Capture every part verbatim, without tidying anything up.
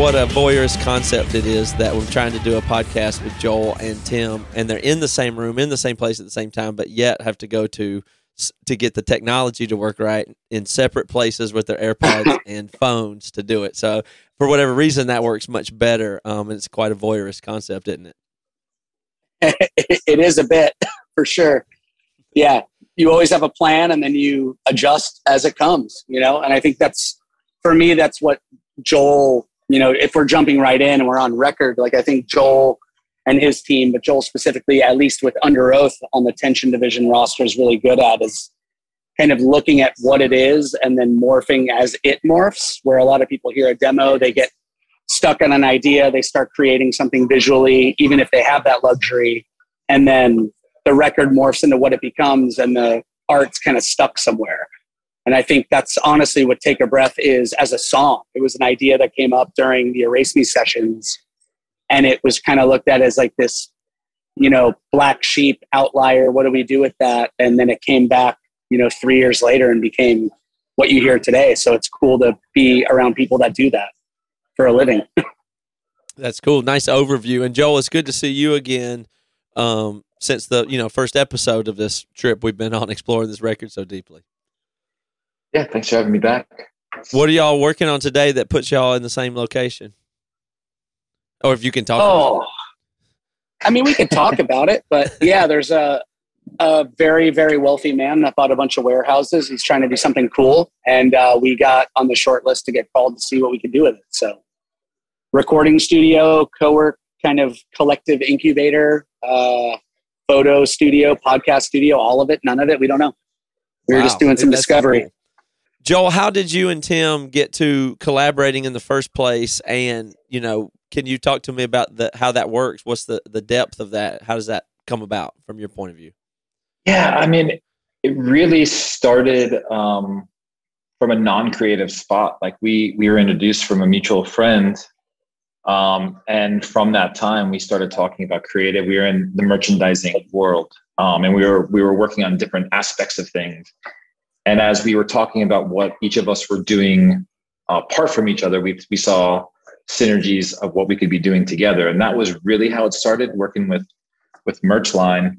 what a voyeurist concept it is that we're trying to do a podcast with Joel and Tim, and they're in the same room, in the same place at the same time, but yet have to go to to get the technology to work right in separate places with their AirPods and phones to do it. So for whatever reason, that works much better. Um, and it's quite a voyeurist concept, isn't it? It is a bit, for sure. Yeah. You always have a plan and then you adjust as it comes, you know? And I think that's, for me, that's what Joel, you know, if we're jumping right in and we're on record, like I think Joel and his team, but Joel specifically, at least with Under Oath on the Tension Division roster, is really good at is kind of looking at what it is and then morphing as it morphs, where a lot of people hear a demo, they get stuck on an idea, they start creating something visually, even if they have that luxury, and then the record morphs into what it becomes and the art's kind of stuck somewhere. And I think that's honestly what Take a Breath is as a song. It was an idea that came up during the Erase Me sessions, and it was kind of looked at as like this, you know, black sheep outlier. What do we do with that? And then it came back, you know, three years later and became what you hear today. So it's cool to be around people that do that for a living. That's cool. Nice overview. And Joel, it's good to see you again. Um, since the, you know, first episode of this trip we've been on exploring this record so deeply. Yeah, thanks for having me back. What are y'all working on today that puts y'all in the same location? Or if you can talk oh, about it. I mean, we could talk about it, but yeah, there's a, a very, very wealthy man that bought a bunch of warehouses. He's trying to do something cool. And uh, we got on the short list to get called to see what we could do with it. So recording studio, co-work, kind of collective incubator, uh, photo studio, podcast studio, all of it, none of it. We don't know. We were Wow. just doing some That's discovery. Cool. Joel, how did you and Tim get to collaborating in the first place? And, you know, can you talk to me about the, how that works? What's the, the depth of that? How does that come about from your point of view? Yeah, I mean, it really started um, from a non-creative spot. Like we we were introduced from a mutual friend. Um, and from that time, we started talking about creative. We were in the merchandising world, um, and we were we were working on different aspects of things. And as we were talking about what each of us were doing uh, apart from each other, we we saw synergies of what we could be doing together. And that was really how it started, working with with Merchline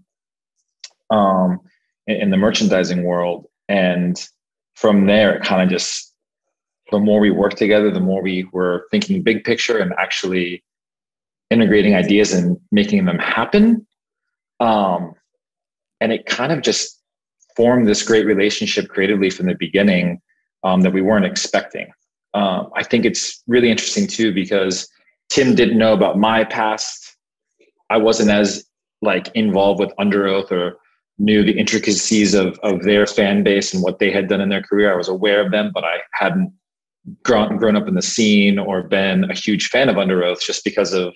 um, in, in the merchandising world. And from there, it kind of just, the more we worked together, the more we were thinking big picture and actually integrating ideas and making them happen. Um, and it kind of just formed this great relationship creatively from the beginning um, that we weren't expecting. Um, I think it's really interesting too, because Tim didn't know about my past. I wasn't as like involved with Under Oath or knew the intricacies of, of their fan base and what they had done in their career. I was aware of them, but I hadn't grown, grown up in the scene or been a huge fan of Under Oath, just because of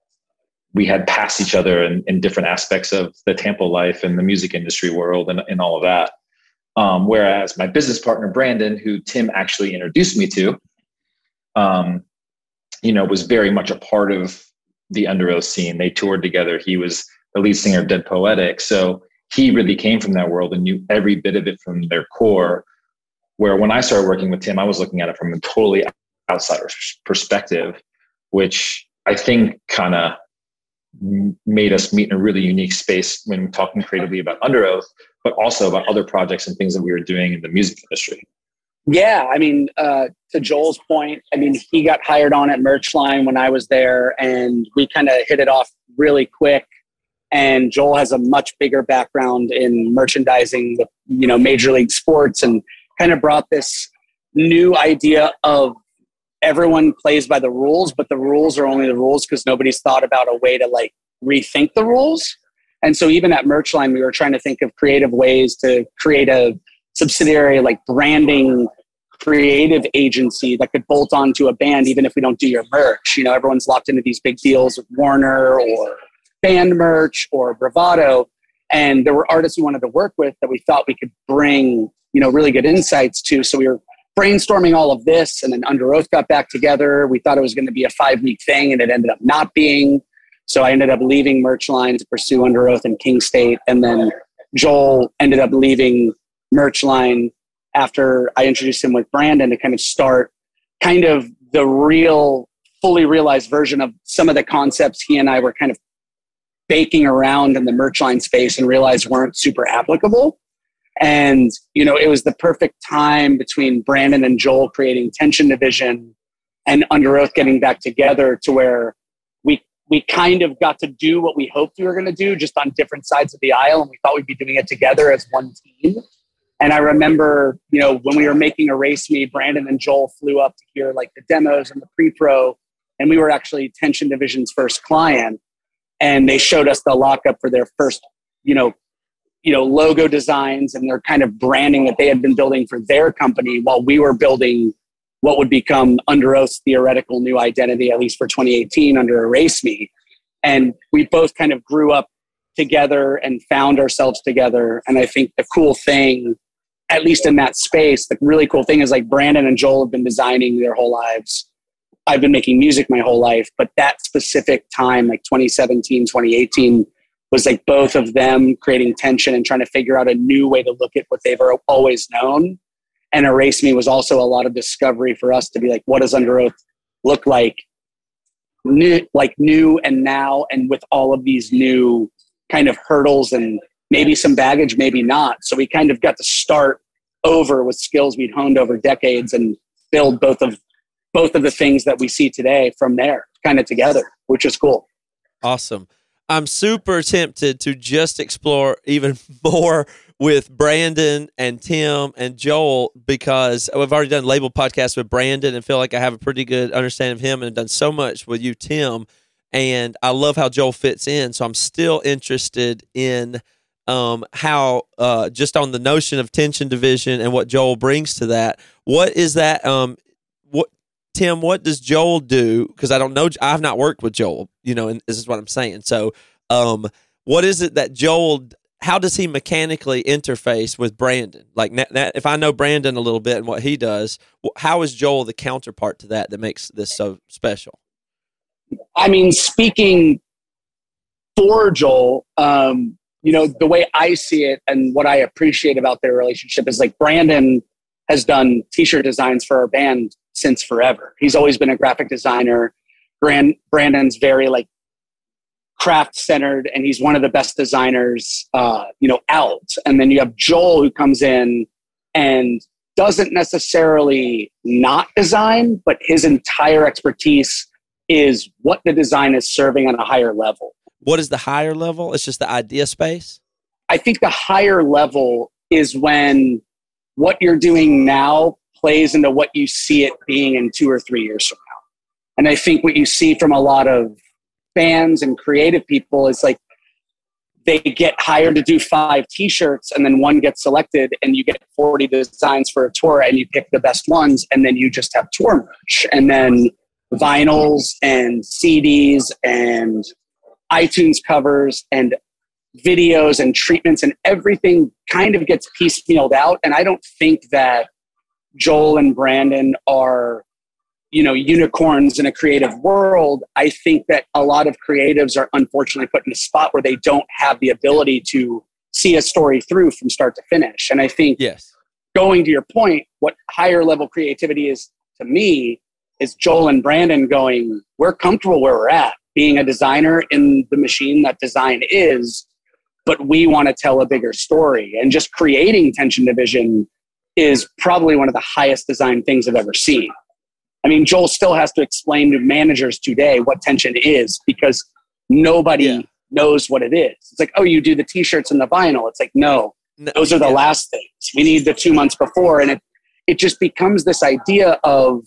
we had passed each other in, in different aspects of the Tampa life and the music industry world and, and all of that. Um, whereas my business partner, Brandon, who Tim actually introduced me to, um, you know, was very much a part of the Under Oath scene. They toured together. He was the lead singer of Dead Poetic. So he really came from that world and knew every bit of it from their core. Where when I started working with Tim, I was looking at it from a totally outsider perspective, which I think kind of made us meet in a really unique space when talking creatively about Under Oath, but also about other projects and things that we were doing in the music industry. Yeah, I mean, uh, to Joel's point, I mean, he got hired on at Merchline when I was there, and we kind of hit it off really quick. And Joel has a much bigger background in merchandising, you know, Major League Sports, and kind of brought this new idea of everyone plays by the rules, but the rules are only the rules because nobody's thought about a way to like rethink the rules. And so even at Merchline, we were trying to think of creative ways to create a subsidiary, like branding creative agency that could bolt onto a band, even if we don't do your merch. You know, everyone's locked into these big deals with Warner or band merch or Bravado. And there were artists we wanted to work with that we thought we could bring, you know, really good insights to. So we were brainstorming all of this, and then Under Oath got back together. We thought it was going to be a five-week thing, and it ended up not being. So I ended up leaving Merchline to pursue Under Oath in King State, and then Joel ended up leaving Merchline after I introduced him with Brandon to kind of start kind of the real fully realized version of some of the concepts he and I were kind of baking around in the merch line space and realized weren't super applicable. And, you know, it was the perfect time between Brandon and Joel creating Tension Division and Under Oath getting back together to where we we kind of got to do what we hoped we were going to do, just on different sides of the aisle. And we thought we'd be doing it together as one team. And I remember, you know, when we were making Erase Me, Brandon and Joel flew up to hear like the demos and the pre-pro. And we were actually Tension Division's first client. And they showed us the lockup for their first, you know, you know, logo designs and their kind of branding that they had been building for their company while we were building what would become Under Oath's theoretical new identity, at least for twenty eighteen, under Erase Me. And we both kind of grew up together and found ourselves together. And I think the cool thing, at least in that space, the really cool thing is like Brandon and Joel have been designing their whole lives. I've been making music my whole life, but that specific time, like twenty seventeen, twenty eighteen, was like both of them creating tension and trying to figure out a new way to look at what they've always known. And Erase Me was also a lot of discovery for us to be like, what does Under Oath look like new, like new and now, and with all of these new kind of hurdles and maybe some baggage, maybe not. So we kind of got to start over with skills we'd honed over decades and build both of both of the things that we see today from there kind of together, which is cool. Awesome. I'm super tempted to just explore even more with Brandon and Tim and Joel, because I've already done label podcasts with Brandon and feel like I have a pretty good understanding of him, and done so much with you, Tim. And I love how Joel fits in. So I'm still interested in um, how, uh, just on the notion of Tension Division and what Joel brings to that. What is that? Um, what, Tim, what does Joel do? Because I don't know, I've not worked with Joel, you know, and this is what I'm saying. So um, what is it that Joel, how does he mechanically interface with Brandon? Like, if I know Brandon a little bit and what he does, how is Joel the counterpart to that that makes this so special? I mean, speaking for Joel, um, you know, the way I see it and what I appreciate about their relationship is like Brandon has done t-shirt designs for our band since forever. He's always been a graphic designer. Brand, Brandon's very like craft centered, and he's one of the best designers, uh, you know, out. And then you have Joel, who comes in and doesn't necessarily not design, but his entire expertise is what the design is serving on a higher level. What is the higher level? It's just the idea space? I think the higher level is when what you're doing now plays into what you see it being in two or three years from now. And I think what you see from a lot of bands and creative people is like they get hired to do five t-shirts, and then one gets selected, and you get forty designs for a tour, and you pick the best ones, and then you just have tour merch. And then vinyls and C Ds and iTunes covers and videos and treatments, and everything kind of gets piecemealed out. And I don't think that Joel and Brandon are, you know, unicorns in a creative world. I think that a lot of creatives are unfortunately put in a spot where they don't have the ability to see a story through from start to finish. And I think, yes, going to your point, what higher level creativity is to me is Joel and Brandon going, we're comfortable where we're at, being a designer in the machine that design is, but we want to tell a bigger story. And just creating Tension Division is probably one of the highest design things I've ever seen. I mean, Joel still has to explain to managers today what tension is, because nobody yeah. knows what it is. It's like, oh, you do the t-shirts and the vinyl. It's like, no, no those are the yeah. last things. We need the two months before. And it, it just becomes this idea of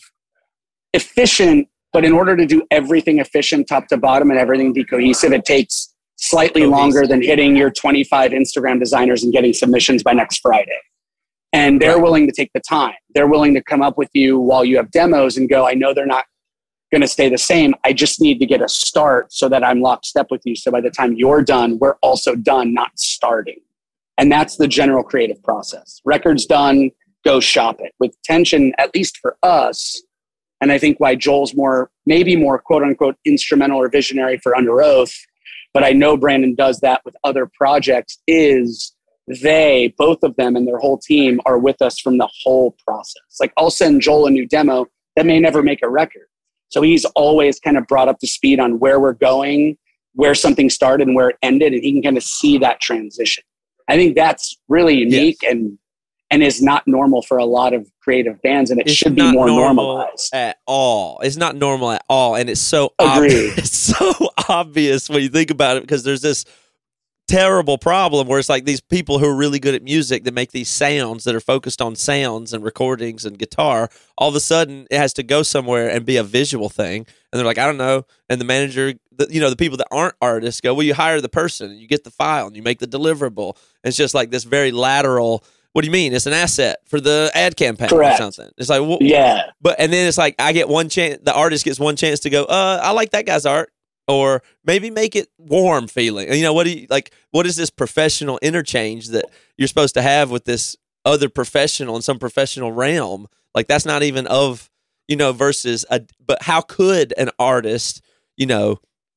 efficient, but in order to do everything efficient top to bottom and everything be cohesive, it takes slightly cohesive. longer than hitting your twenty-five Instagram designers and getting submissions by next Friday. And they're right. willing to take the time. They're willing to come up with you while you have demos and go, I know they're not going to stay the same. I just need to get a start so that I'm lockstep with you. So by the time you're done, we're also done, not starting. And that's the general creative process. Record's done, go shop it. With Tension, at least for us, and I think why Joel's more, maybe more quote unquote instrumental or visionary for Under Oath, but I know Brandon does that with other projects, is they, both of them and their whole team, are with us from the whole process. Like, I'll send Joel a new demo that may never make a record. So he's always kind of brought up to speed on where we're going, where something started and where it ended, and he can kind of see that transition. I think that's really unique yes. and and is not normal for a lot of creative bands, and it it's should be more normalized at all. It's not normal at all, and it's so Agreed. Ob- it's so obvious when you think about it, because there's this terrible problem where it's like these people who are really good at music that make these sounds that are focused on sounds and recordings and guitar, all of a sudden it has to go somewhere and be a visual thing, and they're like, I don't know, and the manager, the, you know, the people that aren't artists go, well, you hire the person and you get the file and you make the deliverable, and it's just like this very lateral, what do you mean? It's an asset for the ad campaign Correct. Or something. It's like, well, yeah. But, and then it's like, I get one chance, the artist gets one chance to go, uh, I like that guy's art. Or maybe make it warm feeling. You know, what do you like? What is this professional interchange that you're supposed to have with this other professional in some professional realm? Like, that's not even of, you know, versus a, but how could an artist, you know,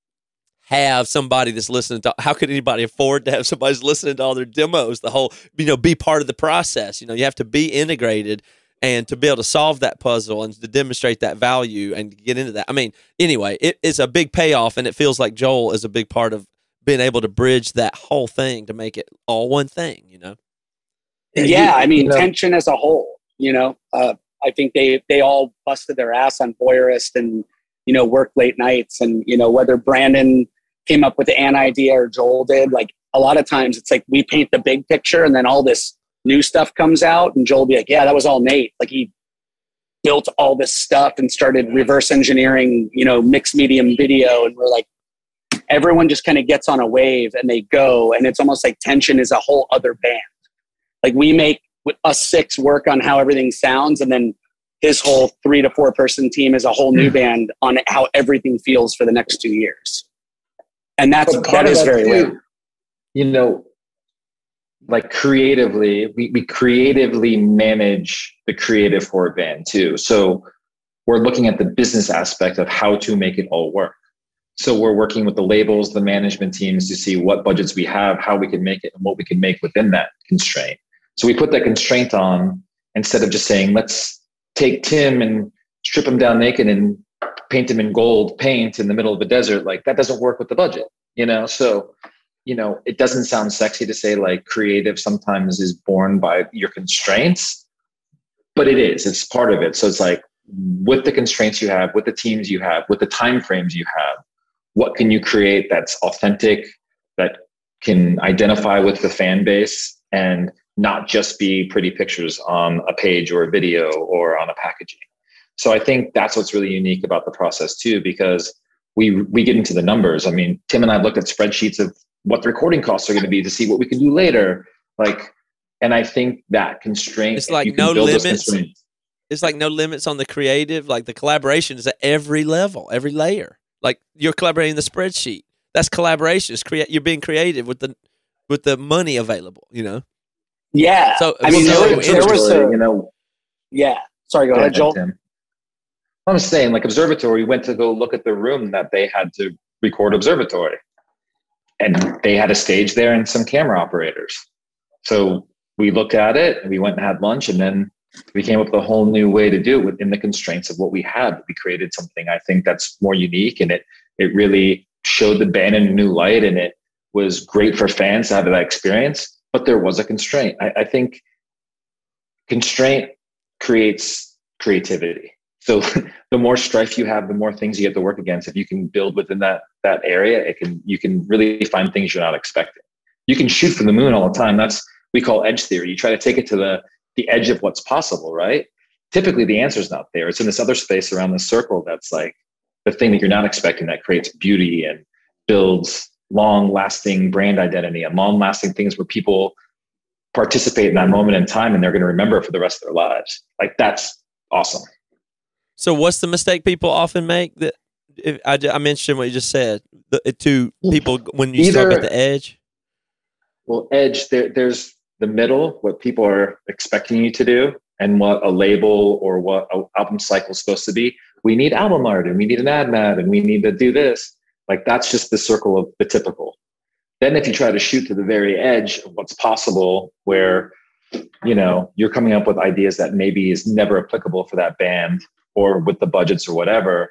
have somebody that's listening to, how could anybody afford to have somebody that's listening to all their demos, the whole, you know, be part of the process? You know, you have to be integrated. And to be able to solve that puzzle and to demonstrate that value and get into that. I mean, anyway, it, it's a big payoff, and it feels like Joel is a big part of being able to bridge that whole thing to make it all one thing, you know? Yeah, I mean, you know, Tension as a whole, you know, uh, I think they, they all busted their ass on Voyeurist and, you know, worked late nights. And, you know, whether Brandon came up with the An idea or Joel did, like a lot of times it's like we paint the big picture and then all this new stuff comes out and Joel will be like, yeah, that was all Nate. Like he built all this stuff and started reverse engineering, you know, mixed medium video. And we're like, everyone just kind of gets on a wave and they go. And it's almost like Tension is a whole other band. Like we make us six work on how everything sounds. And then his whole three to four person team is a whole new band on how everything feels for the next two years. And that's, that is very weird. You know, like creatively, we, we creatively manage the creative for a band too. So we're looking at the business aspect of how to make it all work. So we're working with the labels, the management teams to see what budgets we have, how we can make it, and what we can make within that constraint. So we put that constraint on instead of just saying, let's take Tim and strip him down naked and paint him in gold paint in the middle of the desert. Like that doesn't work with the budget, you know? So you know, it doesn't sound sexy to say like creative sometimes is born by your constraints, but it is, it's part of it. So it's like with the constraints you have, with the teams you have, with the time frames you have, what can you create that's authentic, that can identify with the fan base and not just be pretty pictures on a page or a video or on a packaging. So I think that's what's really unique about the process too, because we we get into the numbers. I mean, Tim and I looked at spreadsheets of what the recording costs are going to be to see what we can do later. Like, and I think that constraint, it's like no limits. It's like no limits on the creative, like the collaboration is at every level, every layer. Like you're collaborating in the spreadsheet. That's collaboration. It's create. You're being creative with the, with the money available, you know? Yeah. So I mean, so there, there was a, you know, yeah. Sorry, go, go ahead, Joel. Tim. I'm saying like Observatory went to go look at the room that they had to record Observatory. And they had a stage there and some camera operators. So we looked at it and we went and had lunch, and then we came up with a whole new way to do it within the constraints of what we had. We created something I think that's more unique, and it it really showed the band in a new light, and it was great for fans to have that experience. But there was a constraint. I, I think constraint creates creativity. So the more strife you have, the more things you have to work against. If you can build within that that area, it can you can really find things you're not expecting. You can shoot from the moon all the time. That's we call edge theory. You try to take it to the the edge of what's possible, right? Typically, the answer is not there. It's in this other space around the circle that's like the thing that you're not expecting that creates beauty and builds long-lasting brand identity and long-lasting things where people participate in that moment in time and they're going to remember it for the rest of their lives. Like that's awesome. So what's the mistake people often make that if, I, I mentioned what you just said the, to people when you Either, start at the edge? Well, edge, there, there's the middle, what people are expecting you to do and what a label or what an album cycle is supposed to be. We need album art and we need an ad mat and we need to do this. Like that's just the circle of the typical. Then if you try to shoot to the very edge of what's possible where, you know, you're coming up with ideas that maybe is never applicable for that band or with the budgets or whatever,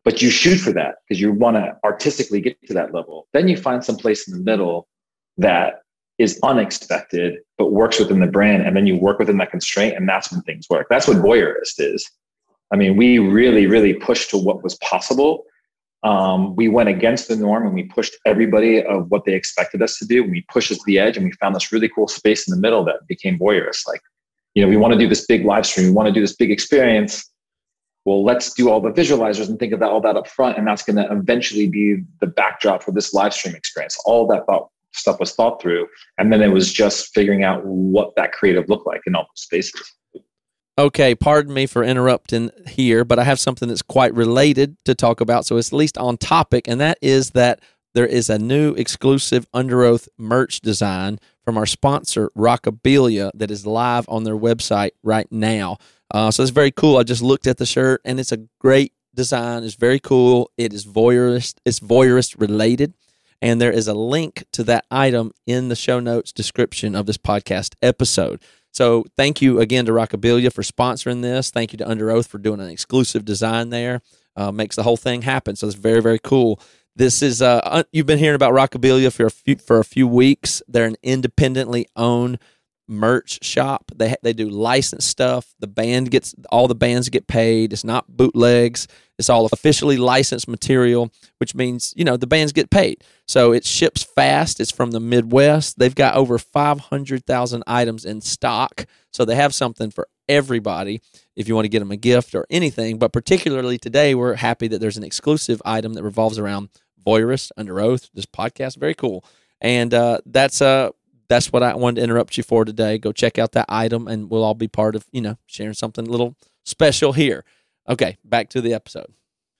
but you shoot for that because you want to artistically get to that level. Then you find some place in the middle that is unexpected, but works within the brand. And then you work within that constraint, and that's when things work. That's what Voyeurist is. I mean, we really, really pushed to what was possible. Um, we went against the norm, and we pushed everybody of what they expected us to do. And we pushed us to the edge, and we found this really cool space in the middle that became Voyeurist. Like, you know, we want to do this big live stream. We want to do this big experience. Well, let's do all the visualizers and think of that, all that up front. And that's going to eventually be the backdrop for this live stream experience. All that thought stuff was thought through. And then it was just figuring out what that creative looked like in all those spaces. Okay, pardon me for interrupting here, but I have something that's quite related to talk about, so it's at least on topic, and that is that there is a new exclusive Under Oath merch design from our sponsor, Rockabilia, that is live on their website right now. Uh, so it's very cool. I just looked at the shirt, and it's a great design. It's very cool. It is voyeurist. It's voyeurist related. And there is a link to that item in the show notes description of this podcast episode. So thank you again to Rockabilia for sponsoring this. Thank you to Under Oath for doing an exclusive design there. Uh, makes the whole thing happen. So it's very, very cool. This is uh, you've been hearing about Rockabilia for a few for a few weeks. They're an independently owned merch shop. They they do licensed stuff. The band gets all the bands get paid. It's not bootlegs. It's all officially licensed material, which means, you know, the bands get paid. So it ships fast. It's from the Midwest. They've got over five hundred thousand items in stock. So they have something for everybody if you want to get them a gift or anything. But particularly today, we're happy that there's an exclusive item that revolves around Voyeurist, Under Oath, this podcast. Very cool. And uh, that's uh, that's what I wanted to interrupt you for today. Go check out that item, and we'll all be part of, you know, sharing something a little special here. Okay, back to the episode.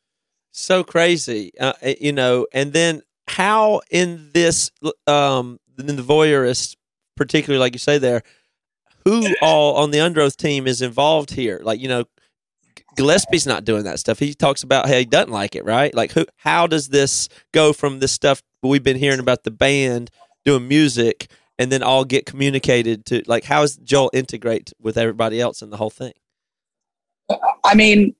So crazy, uh, you know, and then how in this, um, in the Voyeurist, particularly like you say there, who all on the Under Oath team is involved here? Like, you know, Gillespie's not doing that stuff. He talks about how he doesn't like it, right? Like, who? How does this go from this stuff we've been hearing about the band doing music and then all get communicated to, like, how does Joel integrate with everybody else in the whole thing? I mean,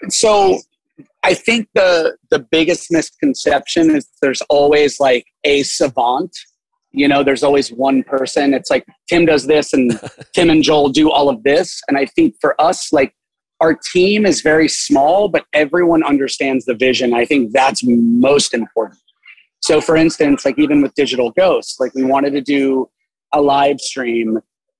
so I think the the biggest misconception is there's always like a savant. You know, there's always one person. It's like Tim does this and Tim and Joel do all of this. And I think for us, like, our team is very small, but everyone understands the vision. I think that's most important. So for instance, like even with Digital Ghosts, like we wanted to do a live stream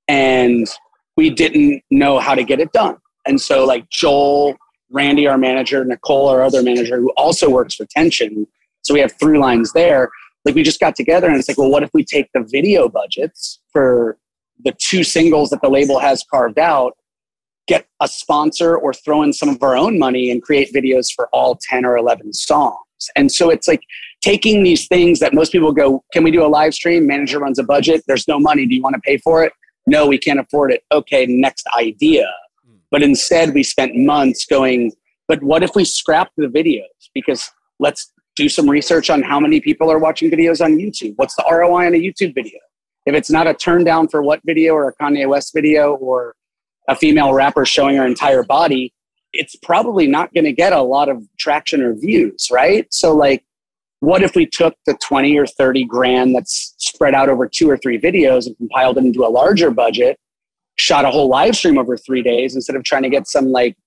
and we didn't know how to get it done. And so like Joel, Randy, our manager, Nicole, our other manager, who also works for Tension. So we have three lines there. Like we just got together and it's like, well, what if we take the video budgets for the two singles that the label has carved out, get a sponsor or throw in some of our own money and create videos for all ten or eleven songs. And so it's like taking these things that most people go, can we do a live stream? Manager runs a budget. There's no money. Do you want to pay for it? No, we can't afford it. Okay, next idea. But instead we spent months going, but what if we scrapped the videos? Because let's do some research on how many people are watching videos on YouTube. What's the R O I on a YouTube video? If it's not a turn down for what video or a Kanye West video or a female rapper showing her entire body, it's probably not going to get a lot of traction or views, right? So like, what if we took the twenty or thirty grand that's spread out over two or three videos and compiled it into a larger budget, shot a whole live stream over three days instead of trying to get some like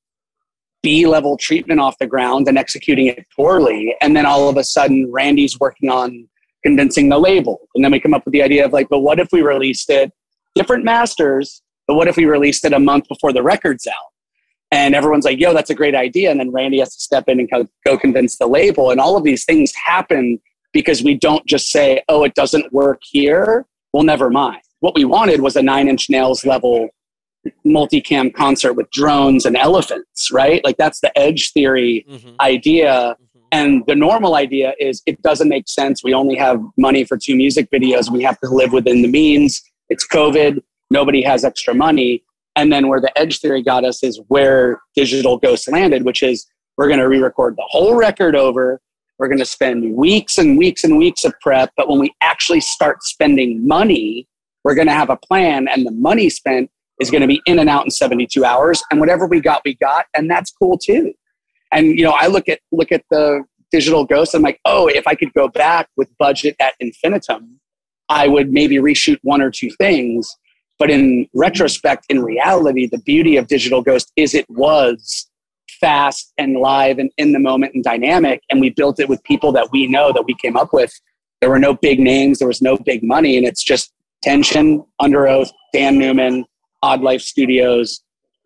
B-level treatment off the ground and executing it poorly. And then all of a sudden Randy's working on convincing the label. And then we come up with the idea of like, but what if we released it, different masters, but what if we released it a month before the record's out? And everyone's like, yo, that's a great idea. And then Randy has to step in and go convince the label. And all of these things happen because we don't just say, oh, it doesn't work here. Well, never mind. What we wanted was a Nine Inch Nails level multicam concert with drones and elephants, right? Like that's the edge theory mm-hmm. idea. Mm-hmm. And the normal idea is it doesn't make sense. We only have money for two music videos. We have to live within the means. It's COVID. Nobody has extra money. And then where the edge theory got us is where Digital Ghosts landed, which is we're going to re-record the whole record over. We're going to spend weeks and weeks and weeks of prep. But when we actually start spending money, we're going to have a plan, and the money spent is going to be in and out in seventy-two hours. And whatever we got, we got. And that's cool too. And, you know, I look at, look at the Digital Ghost. I'm like, oh, if I could go back with budget at infinitum, I would maybe reshoot one or two things. But in retrospect, in reality, the beauty of Digital Ghost is it was fast and live and in the moment and dynamic. And we built it with people that we know, that we came up with. There were no big names. There was no big money. And it's just Tension, Under Oath, Dan Newman, Odd Life Studios,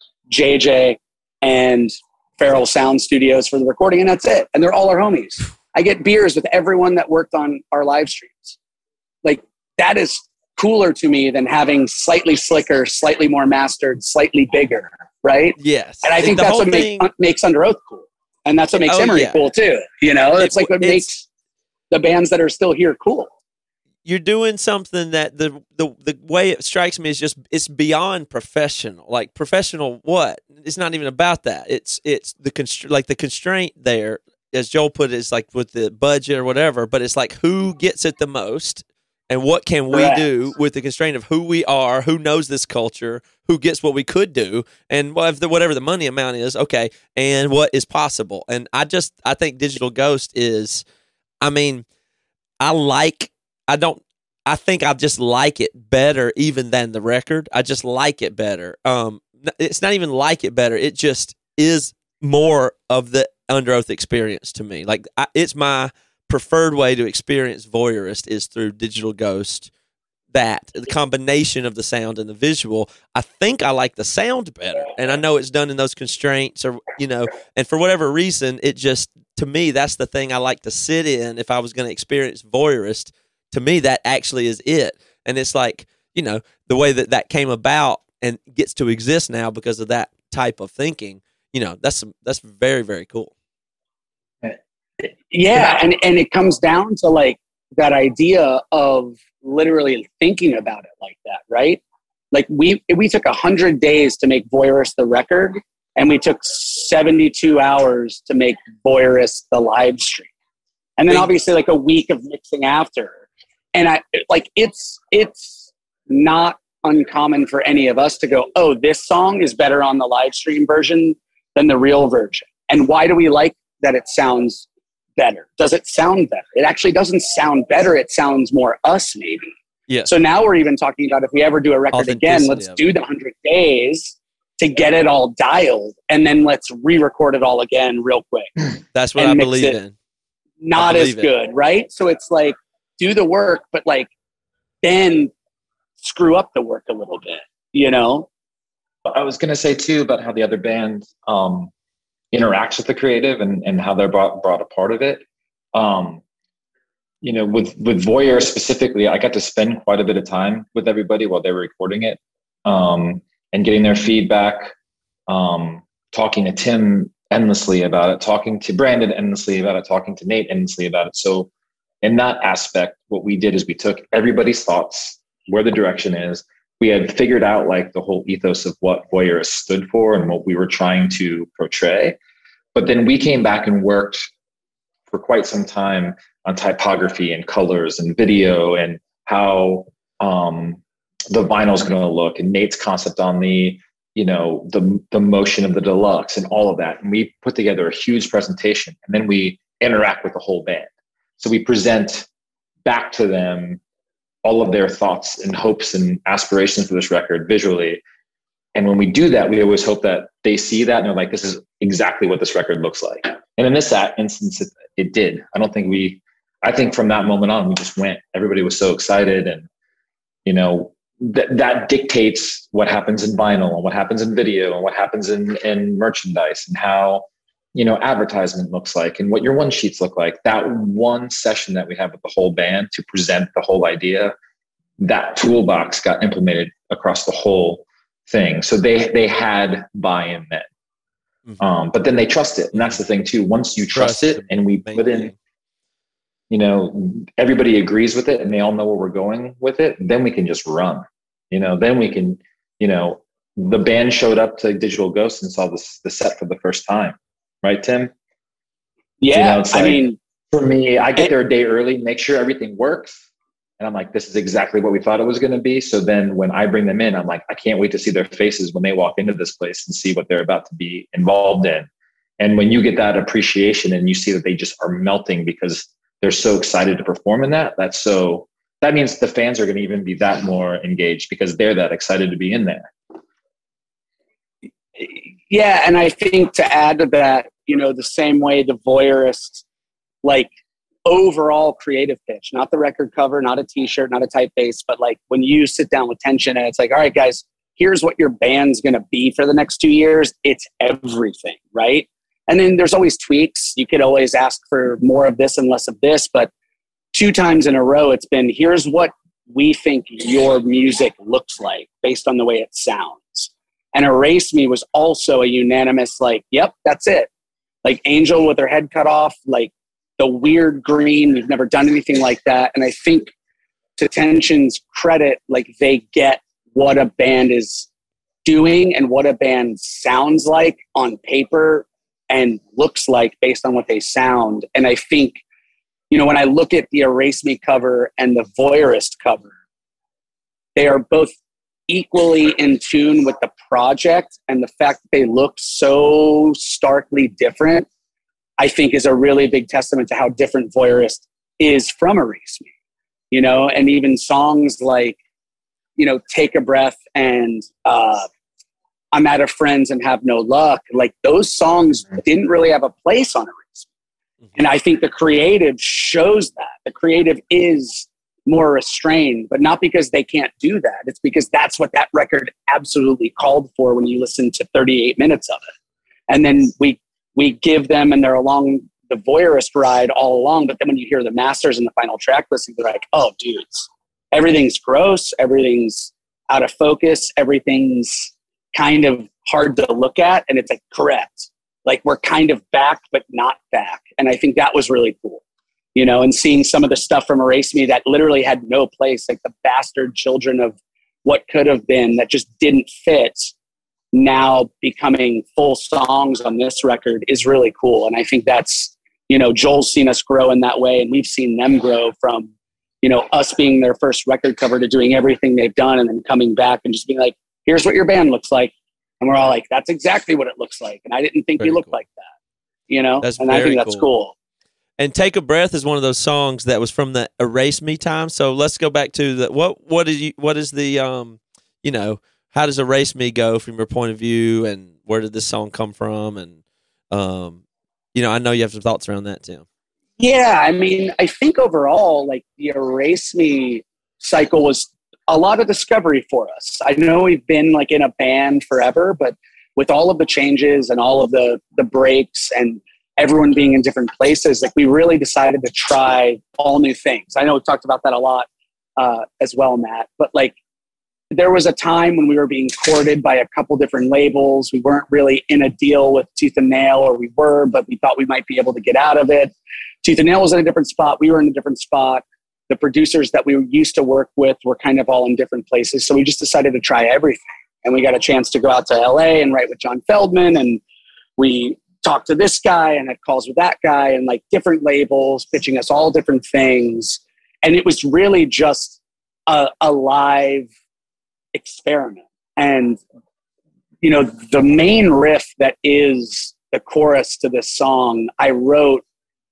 J J, and Feral Sound Studios for the recording. And that's it. And they're all our homies. I get beers with everyone that worked on our live streams. Like, that is cooler to me than having slightly slicker, slightly more mastered, slightly bigger, right? Yes. And I think the that's what thing, make, makes Under Oath cool. And that's what makes oh, Emery yeah. cool too. You know, it's it, like what it's, makes the bands that are still here cool. You're doing something that the, the the way it strikes me is just, it's beyond professional. Like, professional what? It's not even about that. It's it's the constr- like the constraint there, as Joel put it, is like with the budget or whatever, but it's like who gets it the most and what can we Correct. do with the constraint of who we are, who knows this culture, who gets what we could do, and what if the, whatever the money amount is, okay, and what is possible. And I just, I think Digital Ghost is, I mean, I like, I don't, I think I just like it better even than the record. I just like it better. Um, it's not even like it better. It just is more of the Under Oath experience to me. Like, I, it's my preferred way to experience Voyeurist is through Digital Ghost. That the combination of the sound and the visual, I think I like the sound better, and I know it's done in those constraints, or you know, and for whatever reason, it just, to me, that's the thing I like to sit in. If I was going to experience Voyeurist, to me, that actually is it. And it's like, you know, the way that that came about and gets to exist now because of that type of thinking. You know, that's that's very, very cool. Yeah, and, and it comes down to like that idea of literally thinking about it like that, right? Like we we took a hundred days to make Voyeurist the record, and we took seventy-two hours to make Voyeurist the live stream, and then obviously like a week of mixing after. And I like it's it's not uncommon for any of us to go, oh, this song is better on the live stream version than the real version. And why do we like that it sounds better? Does it sound better? It actually doesn't sound better. It sounds more us, maybe. Yeah. So now we're even talking about if we ever do a record again, let's do the one hundred days to get it all dialed, and then let's re-record it all again real quick. That's what I believe in. Not as good, it. Right? So it's like, do the work, but like then screw up the work a little bit, you know? I was going to say too about how the other band um, interacts with the creative and, and how they're brought, brought a part of it. Um, you know, with, with Voyeur specifically, I got to spend quite a bit of time with everybody while they were recording it um, and getting their feedback, um, talking to Tim endlessly about it, talking to Brandon endlessly about it, talking to Nate endlessly about it. So in that aspect, what we did is we took everybody's thoughts, where the direction is. We had figured out like the whole ethos of what Voyeurist stood for and what we were trying to portray. But then we came back and worked for quite some time on typography and colors and video and how um, the vinyl is going to look, and Nate's concept on the, you know, the, the motion of the deluxe and all of that. And we put together a huge presentation, and then we interact with the whole band. So we present back to them all of their thoughts and hopes and aspirations for this record visually. And when we do that, we always hope that they see that and they're like, this is exactly what this record looks like. And in this instance, it, it did. I don't think we, I think from that moment on, we just went. Everybody was so excited. And, you know, th- that dictates what happens in vinyl and what happens in video and what happens in, in merchandise and how, you know, advertisement looks like and what your one sheets look like. That one session that we have with the whole band to present the whole idea, that toolbox got implemented across the whole thing. So they, they had buy-in then. Mm-hmm. Um, but then they trust it. And that's the thing too. Once you trust, trust it and we put in, you know, everybody agrees with it and they all know where we're going with it, then we can just run, you know, then we can, you know, the band showed up to Digital Ghost and saw this, the set for the first time. Right, Tim? Yeah, you know, it's like, I mean, for me, I get there a day early, make sure everything works. And I'm like, this is exactly what we thought it was going to be. So then when I bring them in, I'm like, I can't wait to see their faces when they walk into this place and see what they're about to be involved in And when you get that appreciation and you see that they just are melting because they're so excited to perform in that, that's so, that means the fans are going to even be that more engaged because they're that excited to be in there. Yeah. And I think to add to that, you know, the same way the voyeurist, like overall creative pitch, not the record cover, not a t-shirt, not a typeface, but like when you sit down with Tension and it's like, all right, guys, here's what your band's going to be for the next two years. It's everything, right? And then there's always tweaks. You could always ask for more of this and less of this, but two times in a row, it's been, here's what we think your music looks like based on the way it sounds. And Erase Me was also a unanimous, like, yep, that's it. Like Angel with her head cut off, like the weird green. We've never done anything like that. And I think to Tension's credit, like they get what a band is doing and what a band sounds like on paper and looks like based on what they sound. And I think, you know, when I look at the Erase Me cover and the Voyeurist cover, they are both equally in tune with the project, and the fact that they look so starkly different, I think is a really big testament to how different Voyeurist is from Erase Me, you know, and even songs like, you know, Take a Breath and uh, I'm Out of Friends and Have No Luck, like those songs didn't really have a place on Erase Me. And I think the creative shows that. The creative is more restrained, but not because they can't do that. It's because that's what that record absolutely called for when you listen to thirty-eight minutes of it. And then we we give them, and they're along the Voyeurist ride all along, but then when you hear the masters and the final track listing, they're like, oh, dudes, everything's gross, everything's out of focus, everything's kind of hard to look at, and it's like, correct. Like, we're kind of back, but not back. And I think that was really cool. You know, and seeing some of the stuff from Erase Me that literally had no place, like the bastard children of what could have been that just didn't fit, now becoming full songs on this record is really cool. And I think that's, you know, Joel's seen us grow in that way, and we've seen them grow from, you know, us being their first record cover to doing everything they've done and then coming back and just being like, here's what your band looks like. And we're all like, that's exactly what it looks like. And I didn't think very you looked cool. like that, you know? That's and I think that's cool. cool. And Take a Breath is one of those songs that was from the Erase Me time. So let's go back to the what what is you what is the um you know, how does Erase Me go from your point of view, and where did this song come from? And um you know, I know you have some thoughts around that, Tim. Yeah, I mean, I think overall, like the Erase Me cycle was a lot of discovery for us. I know we've been like in a band forever, but with all of the changes and all of the the breaks and everyone being in different places, like we really decided to try all new things. I know we've talked about that a lot uh, as well, Matt, but like there was a time when we were being courted by a couple different labels. We weren't really in a deal with Tooth and Nail, or we were, but we thought we might be able to get out of it. Tooth and Nail was in a different spot. We were in a different spot. The producers that we used to work with were kind of all in different places. So we just decided to try everything. And we got a chance to go out to L A and write with John Feldman, and we talk to this guy and had calls with that guy, and like different labels pitching us all different things. And it was really just a, a live experiment. And, you know, the main riff that is the chorus to this song, I wrote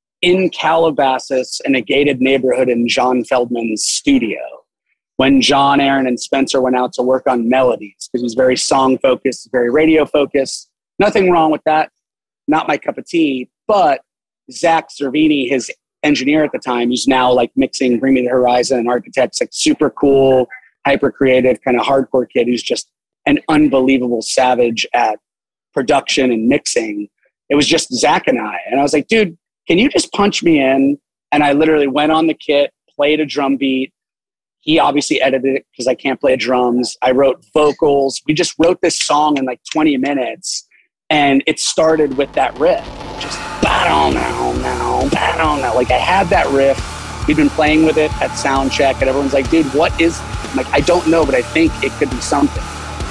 in Calabasas in a gated neighborhood in John Feldman's studio when John, Aaron, and Spencer went out to work on melodies, because he's very song focused, very radio focused. Nothing wrong with that. Not my cup of tea, but Zach Cervini, his engineer at the time, who's now like mixing Bring Me the Horizon and Architects, like super cool, hyper creative, kind of hardcore kid who's just an unbelievable savage at production and mixing. It was just Zach and I. And I was like, dude, can you just punch me in? And I literally went on the kit, played a drum beat. He obviously edited it because I can't play drums. I wrote vocals. We just wrote this song in like twenty minutes. And it started with that riff, just ba-dum, now, now, ba-dum, now. Like I had that riff. We'd been playing with it at sound check, and everyone's like, "Dude, what is?" It? I'm like, I don't know, but I think it could be something.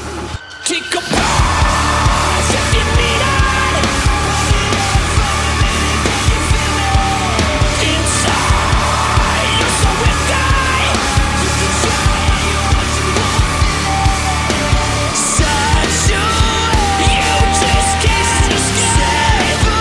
Take a pause if you need it. Inside, you're so with die. Such a you just kissed the sky.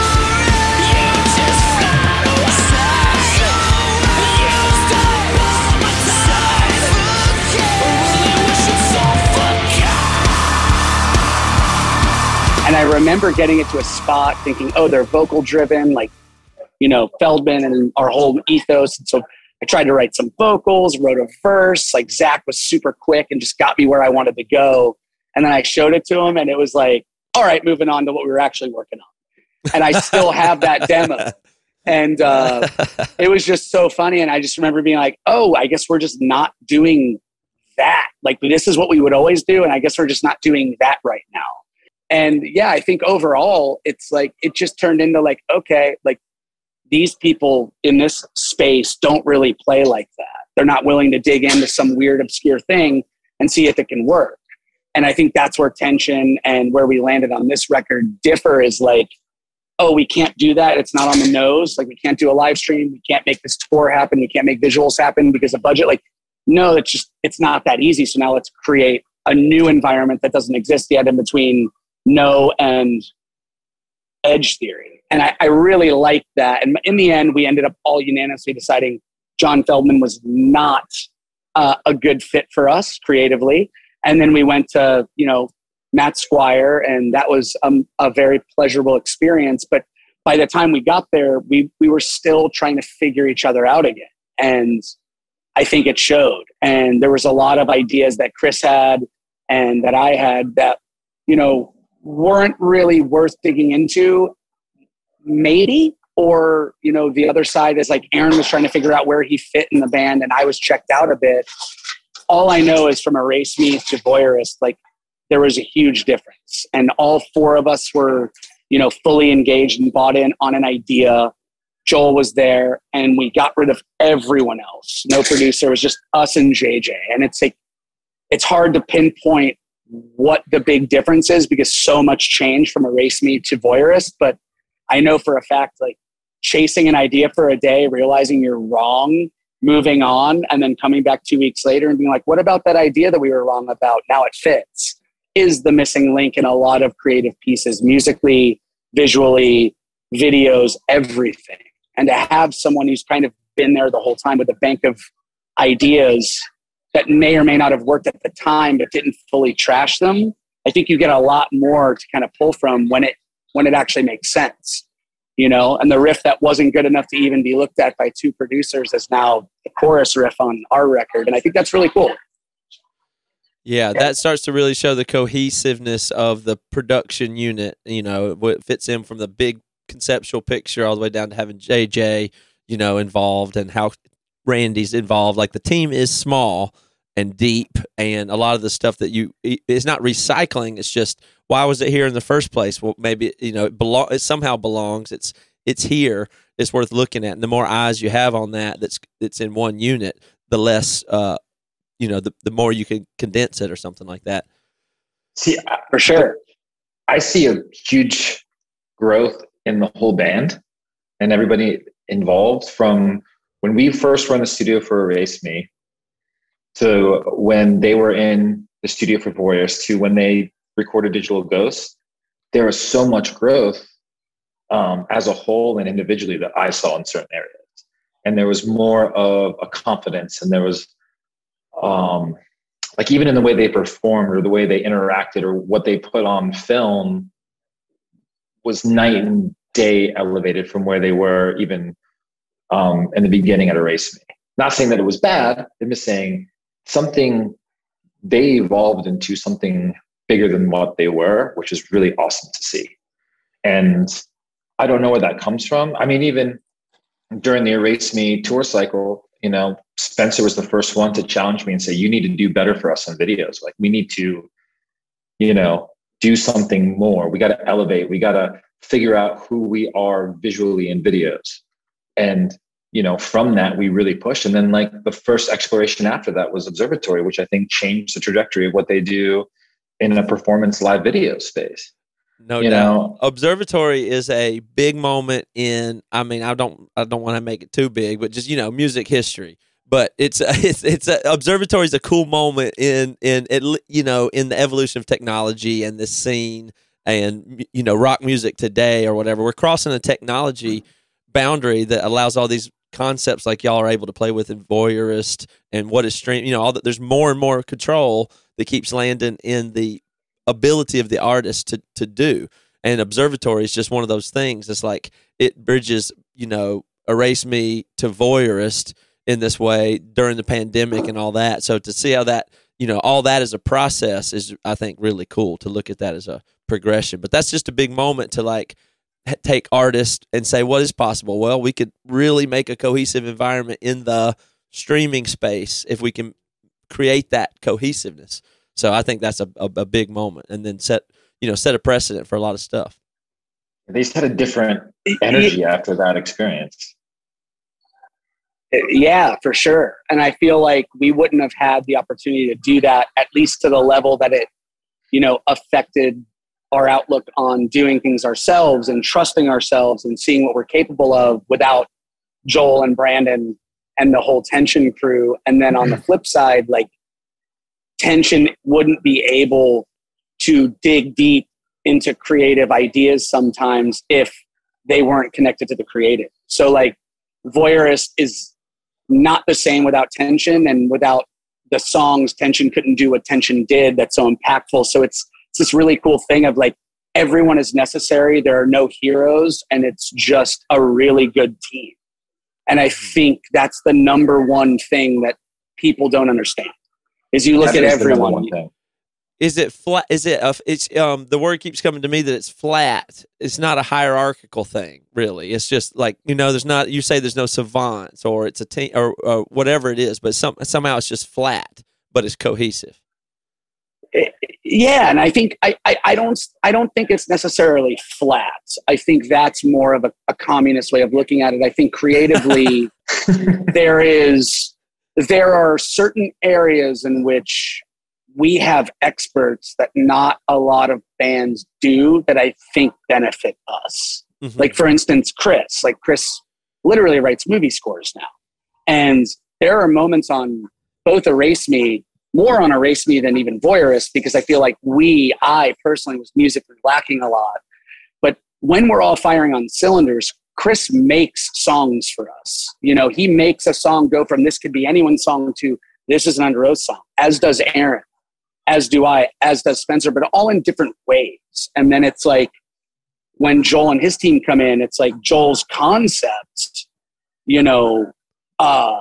And I remember getting it to a spot thinking, oh, they're vocal driven, like, you know, Feldman and our whole ethos. And so I tried to write some vocals, wrote a verse. Like Zach was super quick and just got me where I wanted to go. And then I showed it to him and it was like, all right, moving on to what we were actually working on. And I still have that demo. And uh, it was just so funny. And I just remember being like, oh, I guess we're just not doing that. Like, this is what we would always do. And I guess we're just not doing that right now. And yeah, I think overall, it's like, it just turned into like, okay, like these people in this space don't really play like that. They're not willing to dig into some weird, obscure thing and see if it can work. And I think that's where tension and where we landed on this record differ is like, oh, we can't do that. It's not on the nose. Like we can't do a live stream. We can't make this tour happen. We can't make visuals happen because of budget. Like, no, it's just, it's not that easy. So now let's create a new environment that doesn't exist yet in between No and Edge Theory. And I, I really liked that. And in the end, we ended up all unanimously deciding John Feldman was not uh, a good fit for us creatively. And then we went to, you know, Matt Squire, and that was um, a very pleasurable experience. But by the time we got there, we we were still trying to figure each other out again. And I think it showed. And there was a lot of ideas that Chris had and that I had that, you know, weren't really worth digging into, maybe. Or, you know, the other side is like Aaron was trying to figure out where he fit in the band and I was checked out a bit. All I know is from Erase Me to Voyeurist, like there was a huge difference. And all four of us were, you know, fully engaged and bought in on an idea. Joel was there and we got rid of everyone else. No producer, it was just us and J J. And it's like, it's hard to pinpoint what the big difference is because so much changed from Erase Me to Voyeurist. But I know for a fact, like chasing an idea for a day, realizing you're wrong, moving on, and then coming back two weeks later and being like, what about that idea that we were wrong about? Now it fits, is the missing link in a lot of creative pieces, musically, visually, videos, everything. And to have someone who's kind of been there the whole time with a bank of ideas that may or may not have worked at the time, but didn't fully trash them, I think you get a lot more to kind of pull from when it, when it actually makes sense. You know, and the riff that wasn't good enough to even be looked at by two producers is now the chorus riff on our record. And I think that's really cool. Yeah, that starts to really show the cohesiveness of the production unit, you know, what fits in from the big conceptual picture all the way down to having J J, you know, involved and how Randy's involved. Like the team is small and deep, and a lot of the stuff that you, it's not recycling, it's just, why was it here in the first place? Well, maybe, you know, it, belong, it somehow belongs. It's it's here. It's worth looking at. And the more eyes you have on that that's that's in one unit, the less, uh, you know, the, the more you can condense it or something like that. See, for sure. I see a huge growth in the whole band and everybody involved from when we first were in the studio for Erase Me to when they were in the studio for Voyeurist to when they recorded Digital Ghost. There was so much growth um, as a whole and individually that I saw in certain areas. And there was more of a confidence, and there was um, like even in the way they performed or the way they interacted or what they put on film was night and day elevated from where they were even um, in the beginning at Erase Me. Not saying that it was bad, I'm just saying something, they evolved into something bigger than what they were, which is really awesome to see. And I don't know where that comes from. I mean, even during the Erase Me tour cycle, you know, Spencer was the first one to challenge me and say, you need to do better for us on videos. Like we need to, you know, do something more. We got to elevate. We got to figure out who we are visually in videos. And, you know, from that, we really pushed. And then like the first exploration after that was Observatory, which I think changed the trajectory of what they do in a performance live video space. No you doubt. know? Observatory is a big moment in, I mean, I don't, I don't want to make it too big, but just, you know, music history. But it's, it's, it's a, Observatory is a cool moment in, in, it, you know, in the evolution of technology and this scene and, you know, rock music today or whatever. We're crossing a technology boundary that allows all these concepts like y'all are able to play with in Voyeurist and what is stream, you know, all that. There's more and more control that keeps landing in the ability of the artist to to do. And Observatory is just one of those things. It's like it bridges, you know, Erase Me to Voyeurist in this way during the pandemic and all that. So to see how that, you know, all that as a process is, I think, really cool to look at that as a progression. But that's just a big moment to like take artists and say, what is possible? Well, we could really make a cohesive environment in the streaming space if we can create that cohesiveness. So I think that's a, a, a big moment, and then set, you know, set a precedent for a lot of stuff. They just had a different energy after that experience. Yeah, for sure. And I feel like we wouldn't have had the opportunity to do that, at least to the level that it, you know, affected our outlook on doing things ourselves and trusting ourselves and seeing what we're capable of, without Joel and Brandon and the whole Tension crew. And then on the flip side, like, Tension wouldn't be able to dig deep into creative ideas sometimes if they weren't connected to the creative. So like, Voyeurist is not the same without Tension, and without the songs, Tension couldn't do what Tension did that's so impactful. So it's, it's this really cool thing of like, everyone is necessary. There are no heroes, and it's just a really good team. And I think that's the number one thing that people don't understand, is you look That at is the number everyone. one thing. Is it flat? Is it? A, it's um. The word keeps coming to me that it's flat. It's not a hierarchical thing, really. It's just like, you know, there's not. You say there's no savants, or it's a team, or, or whatever it is, but some somehow it's just flat, but it's cohesive. Yeah, and I think I, I, I don't I don't think it's necessarily flat. I think that's more of a, a communist way of looking at it. I think creatively there is there are certain areas in which we have experts that not a lot of bands do, that I think benefit us. Mm-hmm. Like, for instance, Chris. Like, Chris literally writes movie scores now. And there are moments on both Erase Me, more on Erase Me than even Voyeurist, because I feel like we, I personally was musically lacking a lot. But when we're all firing on cylinders, Chris makes songs for us. You know, he makes a song go from this could be anyone's song to this is an Under Oath song, as does Aaron, as do I, as does Spencer, but all in different ways. And then it's like, when Joel and his team come in, it's like Joel's concept, you know, uh,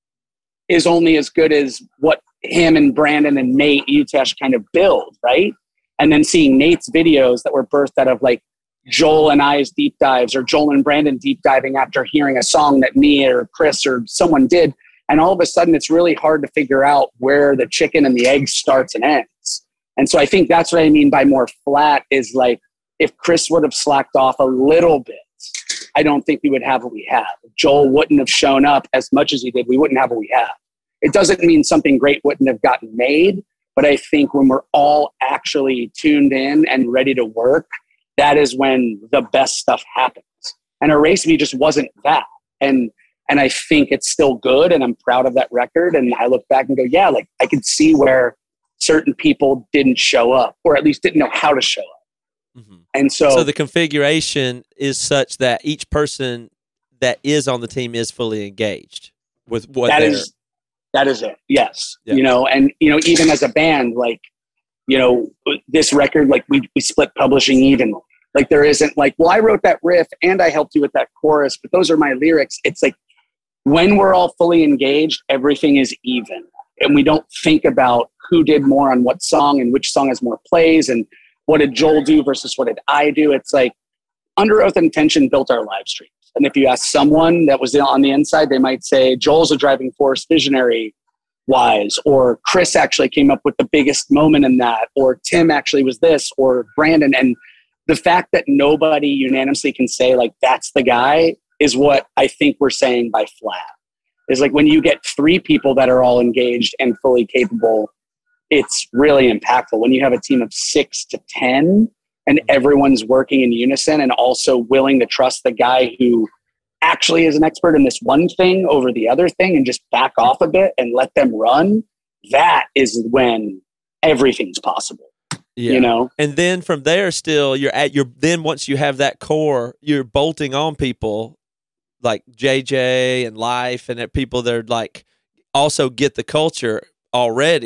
is only as good as what him and Brandon and Nate Utesh kind of build, right? And then seeing Nate's videos that were birthed out of like Joel and I's deep dives, or Joel and Brandon deep diving after hearing a song that me or Chris or someone did. And all of a sudden, it's really hard to figure out where the chicken and the egg starts and ends. And so I think that's what I mean by more flat, is like, if Chris would have slacked off a little bit, I don't think we would have what we have. If Joel wouldn't have shown up as much as he did, we wouldn't have what we have. It doesn't mean something great wouldn't have gotten made, but I think when we're all actually tuned in and ready to work, that is when the best stuff happens. And Erase Me just wasn't that. And And I think it's still good, and I'm proud of that record. And I look back and go, yeah, like, I could see where certain people didn't show up, or at least didn't know how to show up. Mm-hmm. And so, so the configuration is such that each person that is on the team is fully engaged with what that they're... is. That is it. Yes. Yeah. You know, and, you know, even as a band, like, you know, this record, like, we, we split publishing even. Like, there isn't like, well, I wrote that riff and I helped you with that chorus, but those are my lyrics. It's like, when we're all fully engaged, everything is even. And we don't think about who did more on what song and which song has more plays and what did Joel do versus what did I do. It's like Under Oath and Tension built our live streams. And if you ask someone that was on the inside, they might say Joel's a driving force visionary wise, or Chris actually came up with the biggest moment in that, or Tim actually was this, or Brandon. And the fact that nobody unanimously can say like, that's the guy, is what I think we're saying by flat. Is like, when you get three people that are all engaged and fully capable, it's really impactful. When you have a team of six to ten and everyone's working in unison and also willing to trust the guy who actually is an expert in this one thing over the other thing and just back off a bit and let them run, that is when everything's possible. Yeah. You know? And then from there still you're at your, then once you have that core, you're bolting on people like J J and Life and people that are like also get the culture already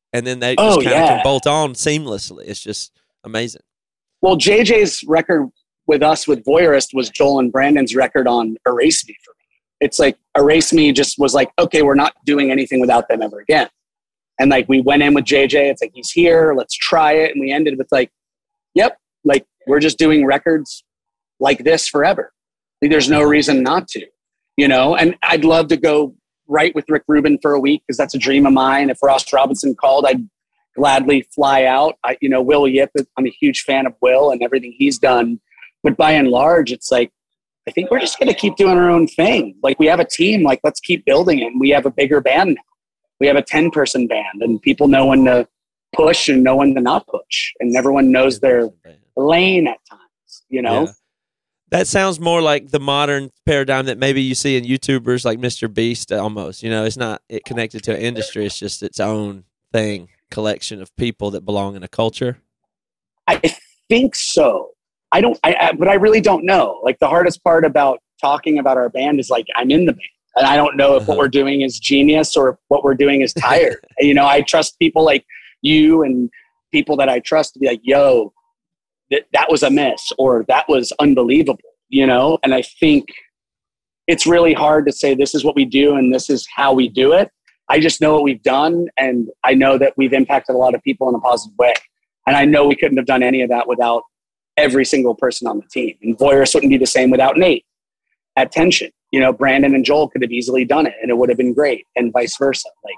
and then they Oh, just kind of yeah. can bolt on seamlessly. It's just amazing. Well, J J's record with us with Voyeurist was Joel and Brandon's record on Erase Me for me. It's like Erase Me just was like, okay, we're not doing anything without them ever again. And like we went in with J J, it's like, he's here, let's try it. And we ended with like, yep, like we're just doing records like this forever. Like, there's no reason not to, you know? And I'd love to go write with Rick Rubin for a week because that's a dream of mine. If Ross Robinson called, I'd gladly fly out. I, you know, Will Yip, I'm a huge fan of Will and everything he's done. But by and large, it's like, I think we're just going to keep doing our own thing. Like we have a team, like let's keep building it. And we have a bigger band now. We have a ten person band and people know when to push and know when to not push. And everyone knows their lane at times, you know? Yeah. That sounds more like the modern paradigm that maybe you see in YouTubers like Mister Beast almost. You know, it's not it connected to an industry. It's just its own thing, collection of people that belong in a culture. I think so. I don't, I, I, but I really don't know. Like the hardest part about talking about our band is like, I'm in the band and I don't know if uh-huh. what we're doing is genius or if what we're doing is tired. You know, I trust people like you and people that I trust to be like, yo, that, that was a miss or that was unbelievable, you know? And I think it's really hard to say this is what we do and this is how we do it. I just know what we've done and I know that we've impacted a lot of people in a positive way. And I know we couldn't have done any of that without every single person on the team. And Voyeurist wouldn't be the same without Nate at Tension. You know, Brandon and Joel could have easily done it and it would have been great and vice versa. Like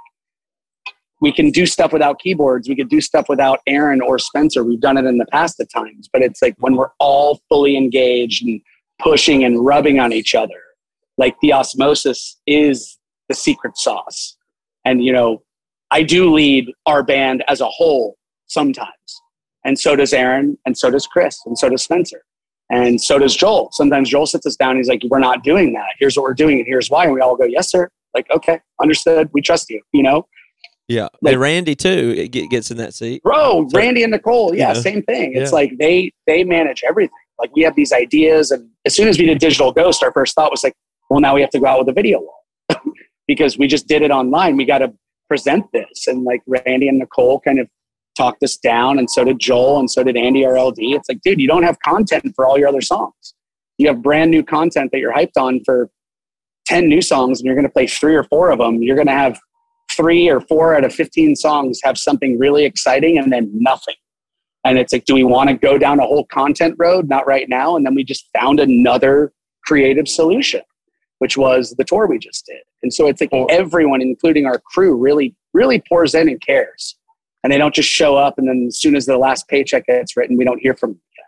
we can do stuff without keyboards. We could do stuff without Aaron or Spencer. We've done it in the past at times, but it's like when we're all fully engaged and pushing and rubbing on each other, like the osmosis is the secret sauce. And, you know, I do lead our band as a whole sometimes. And so does Aaron, and so does Chris, and so does Spencer, and so does Joel. Sometimes Joel sits us down and he's like, we're not doing that. Here's what we're doing, and here's why. And we all go, yes, sir. Like, okay, understood. We trust you, you know? Yeah. Like, and Randy, too, it gets in that seat. Bro, so, Randy and Nicole, yeah, you know, same thing. It's yeah. like they they manage everything. Like, we have these ideas, and as soon as we did Digital Ghost, our first thought was like, well, now we have to go out with a video wall. Because we just did it online. We got to present this. And, like, Randy and Nicole kind of talked us down, and so did Joel, and so did Andy, our L D. It's like, dude, you don't have content for all your other songs. You have brand new content that you're hyped on for ten new songs, and you're going to play three or four of them. You're going to have three or four out of fifteen songs have something really exciting and then nothing. And it's like, do we want to go down a whole content road? Not right now. And then we just found another creative solution, which was the tour we just did. And so it's like everyone, including our crew, really, really pours in and cares. And they don't just show up and then as soon as the last paycheck gets written, we don't hear from them again.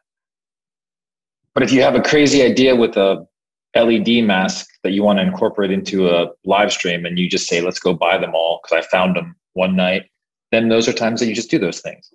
But if you have a crazy idea with a L E D mask that you want to incorporate into a live stream and you just say, let's go buy them all because I found them one night, then those are times that you just do those things.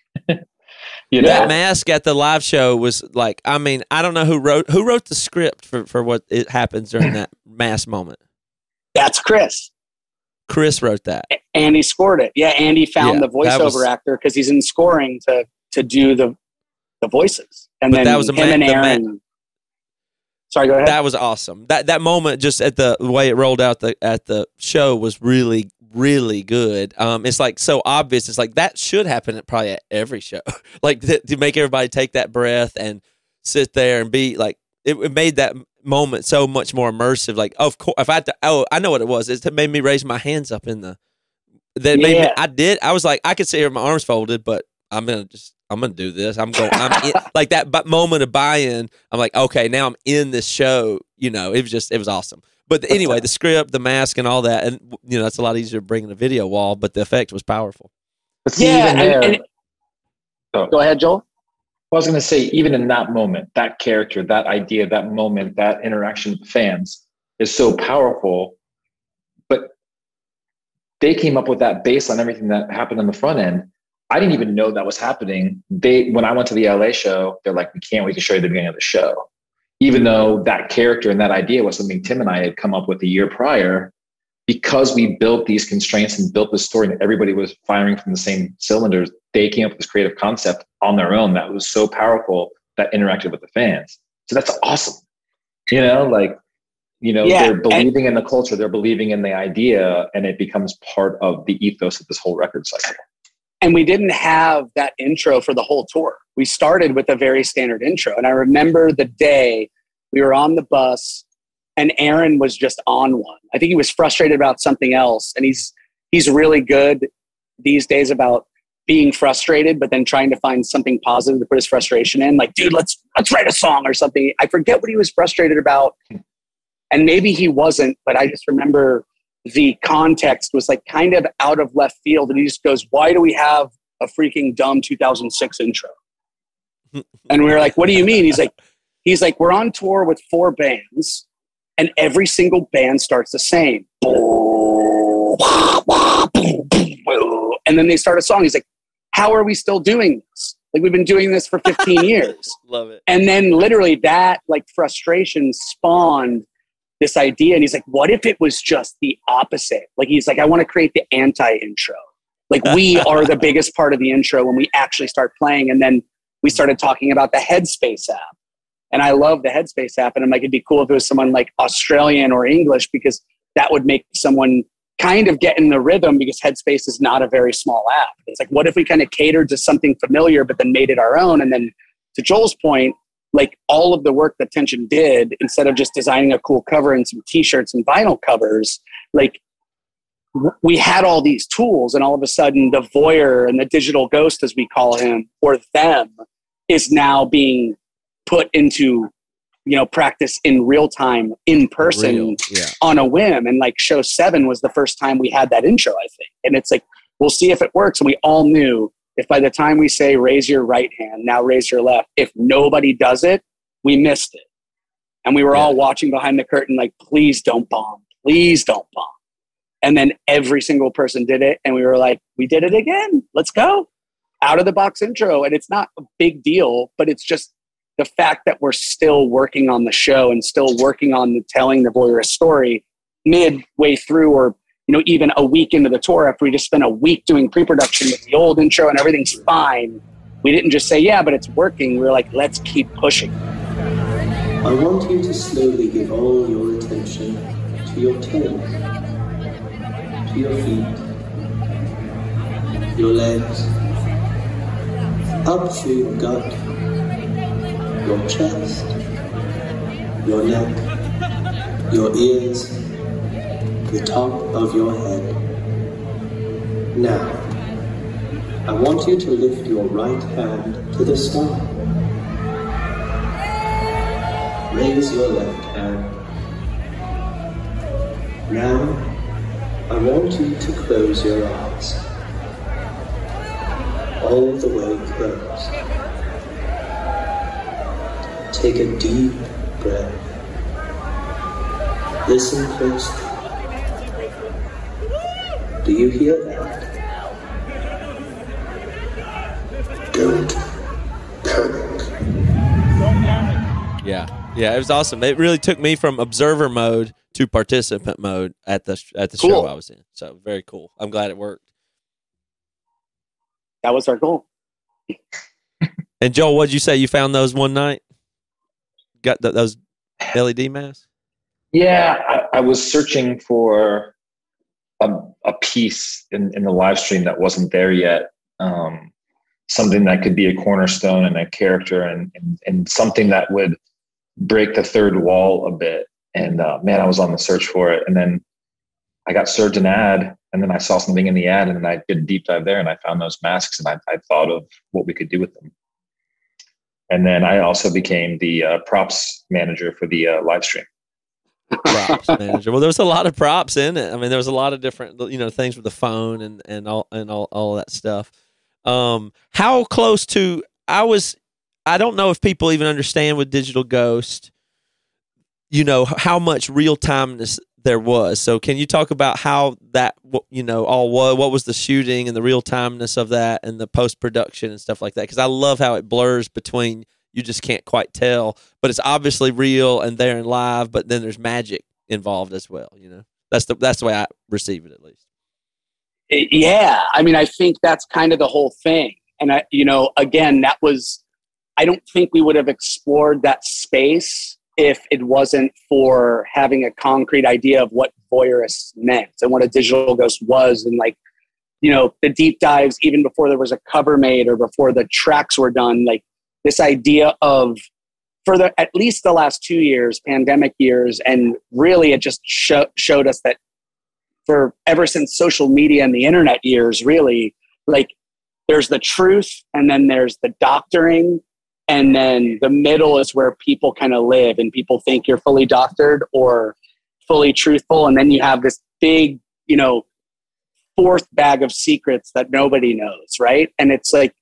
You know? That mask at the live show was like, I mean, I don't know who wrote who wrote the script for, for what it happens during that mask moment. That's Chris. Chris wrote that. Andy scored it. Yeah, Andy found yeah, the voiceover was, actor because he's in scoring to to do the the voices. And then that was him a and Aaron. Ma- Sorry, go ahead. That was awesome. That that moment, just at the way it rolled out the at the show, was really really good. Um, it's like so obvious. It's like that should happen at probably at every show. Like th- to make everybody take that breath and sit there and be like, it, it made that moment so much more immersive. Like, of course, if I had to, oh, I know what it was. It made me raise my hands up in the. That made yeah. me, I did. I was like, I could sit here with my arms folded, but I'm gonna just, I'm gonna do this. I'm going. I'm in, like that but moment of buy-in. I'm like, okay, now I'm in this show. You know, it was just, it was awesome. But the, anyway, the script, the mask, and all that, and you know, it's a lot easier bringing a video wall, but the effect was powerful. But see, yeah. even there, and, and, oh. Go ahead, Joel. I was going to say, even in that moment, that character, that idea, that moment, that interaction with fans is so powerful. But they came up with that based on everything that happened on the front end. I didn't even know that was happening. They, when I went to the L A show, they're like, we can't wait to show you the beginning of the show. Even though that character and that idea was something Tim and I had come up with a year prior, because we built these constraints and built this story and everybody was firing from the same cylinders, they came up with this creative concept on their own that was so powerful that interacted with the fans. So that's awesome. You know, like, you know, yeah, they're believing and, in the culture, they're believing in the idea, and it becomes part of the ethos of this whole record cycle. And we didn't have that intro for the whole tour. We started with a very standard intro. And I remember the day we were on the bus and Aaron was just on one. I think he was frustrated about something else. And he's he's really good these days about being frustrated, but then trying to find something positive to put his frustration in. Like, dude, let's let's write a song or something. I forget what he was frustrated about. And maybe he wasn't, but I just remember the context was like kind of out of left field. And he just goes, why do we have a freaking dumb two thousand six intro? And we were like, what do you mean? He's like, he's like, we're on tour with four bands and every single band starts the same. And then they start a song. He's like, how are we still doing this? Like, we've been doing this for fifteen years. Love it. And then literally that like frustration spawned this idea. And he's like, what if it was just the opposite? Like, he's like, I want to create the anti-intro. Like, we are the biggest part of the intro when we actually start playing. And then we started talking about the Headspace app. And I love the Headspace app. And I'm like, it'd be cool if it was someone like Australian or English, because that would make someone kind of get in the rhythm, because Headspace is not a very small app. It's like, what if we kind of catered to something familiar, but then made it our own? And then to Joel's point, like all of the work that Tension did, instead of just designing a cool cover and some t-shirts and vinyl covers, like w- we had all these tools, and all of a sudden the voyeur and the digital ghost, as we call him, or them, is now being put into, you know, practice in real time, in person, Real, yeah. on a whim. And like show seven was the first time we had that intro, I think. And it's like, we'll see if it works. And we all knew, if by the time we say raise your right hand, now raise your left, if nobody does it, we missed it. And we were yeah. all watching behind the curtain like, please don't bomb. Please don't bomb. And then every single person did it. And we were like, we did it again. Let's go. Out of the box intro. And it's not a big deal, but it's just the fact that we're still working on the show and still working on the telling the voyeurist story midway through, or you know, even a week into the tour, after we just spent a week doing pre-production with the old intro and everything's fine, we didn't just say, yeah, but it's working. We were like, let's keep pushing. I want you to slowly give all your attention to your toes, to your feet, your legs, up through your gut, your chest, your neck, your ears, the top of your head. Now, I want you to lift your right hand to the sky. Raise your left hand. Now, I want you to close your eyes. All the way closed. Take a deep breath. Listen closely. Do you hear that? Don't panic. Yeah, yeah, it was awesome. It really took me from observer mode to participant mode at the at the cool. show I was in. So very cool. I'm glad it worked. That was our goal. And Joel, what'd you say? You found those one night? Got th- those L E D masks? Yeah, I, I was searching for a, a piece in, in the live stream that wasn't there yet. Um, something that could be a cornerstone and a character, and, and, and something that would break the third wall a bit. And uh, man, I was on the search for it. And then I got served an ad, and then I saw something in the ad, and then I did a deep dive there, and I found those masks, and I, I thought of what we could do with them. And then I also became the uh, props manager for the uh, live stream. Props manager. Well, there was a lot of props in it. I mean, there was a lot of different, you know, things with the phone and, and all and all, all that stuff. Um, how close to I was? I don't know if people even understand with Digital Ghost, you know, how much real timeness there was. So, can you talk about how that, you know, all was? What was the shooting and the real timeness of that, and the post production and stuff like that? Because I love how it blurs between. You just can't quite tell, but it's obviously real and there and live, but then there's magic involved as well. You know, that's the, that's the way I receive it, at least. Yeah. I mean, I think that's kind of the whole thing. And I, you know, again, that was, I don't think we would have explored that space if it wasn't for having a concrete idea of what voyeurists meant and what a digital ghost was. And like, you know, the deep dives, even before there was a cover made or before the tracks were done, like this idea of, for the, at least the last two years, pandemic years, and really it just sh- showed us that for ever since social media and the internet years, really, like there's the truth and then there's the doctoring, and then the middle is where people kind of live, and people think you're fully doctored or fully truthful, and then you have this big, you know, fourth bag of secrets that nobody knows, right? And it's like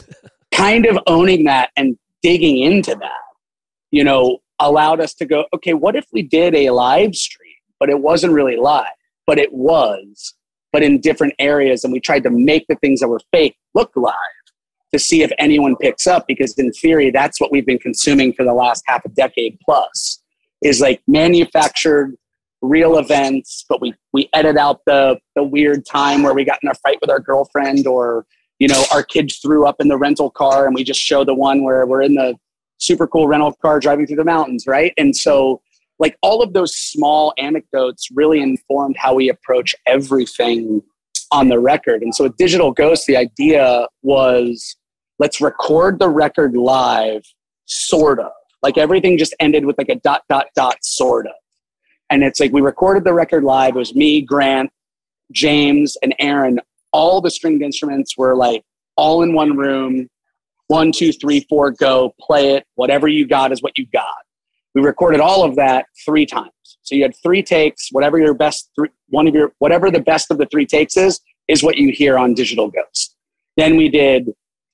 kind of owning that and digging into that, you know, allowed us to go, okay, what if we did a live stream, but it wasn't really live, but it was, but in different areas, and we tried to make the things that were fake look live to see if anyone picks up, because in theory, that's what we've been consuming for the last half a decade plus, is like manufactured real events, but we we edit out the the weird time where we got in a fight with our girlfriend, or, you know, our kid threw up in the rental car, and we just show the one where we're in the super cool rental car driving through the mountains, right? And so like all of those small anecdotes really informed how we approach everything on the record. And so with Digital Ghost, the idea was, let's record the record live, sort of. Like everything just ended with like a dot, dot, dot, sort of. And it's like we recorded the record live. It was me, Grant, James, and Aaron. All the stringed instruments were like all in one room. One, two, three, four, go, play it. Whatever you got is what you got. We recorded all of that three times. So you had three takes. Whatever your best, three, one of your, whatever the best of the three takes is, is what you hear on Digital Ghost. Then we did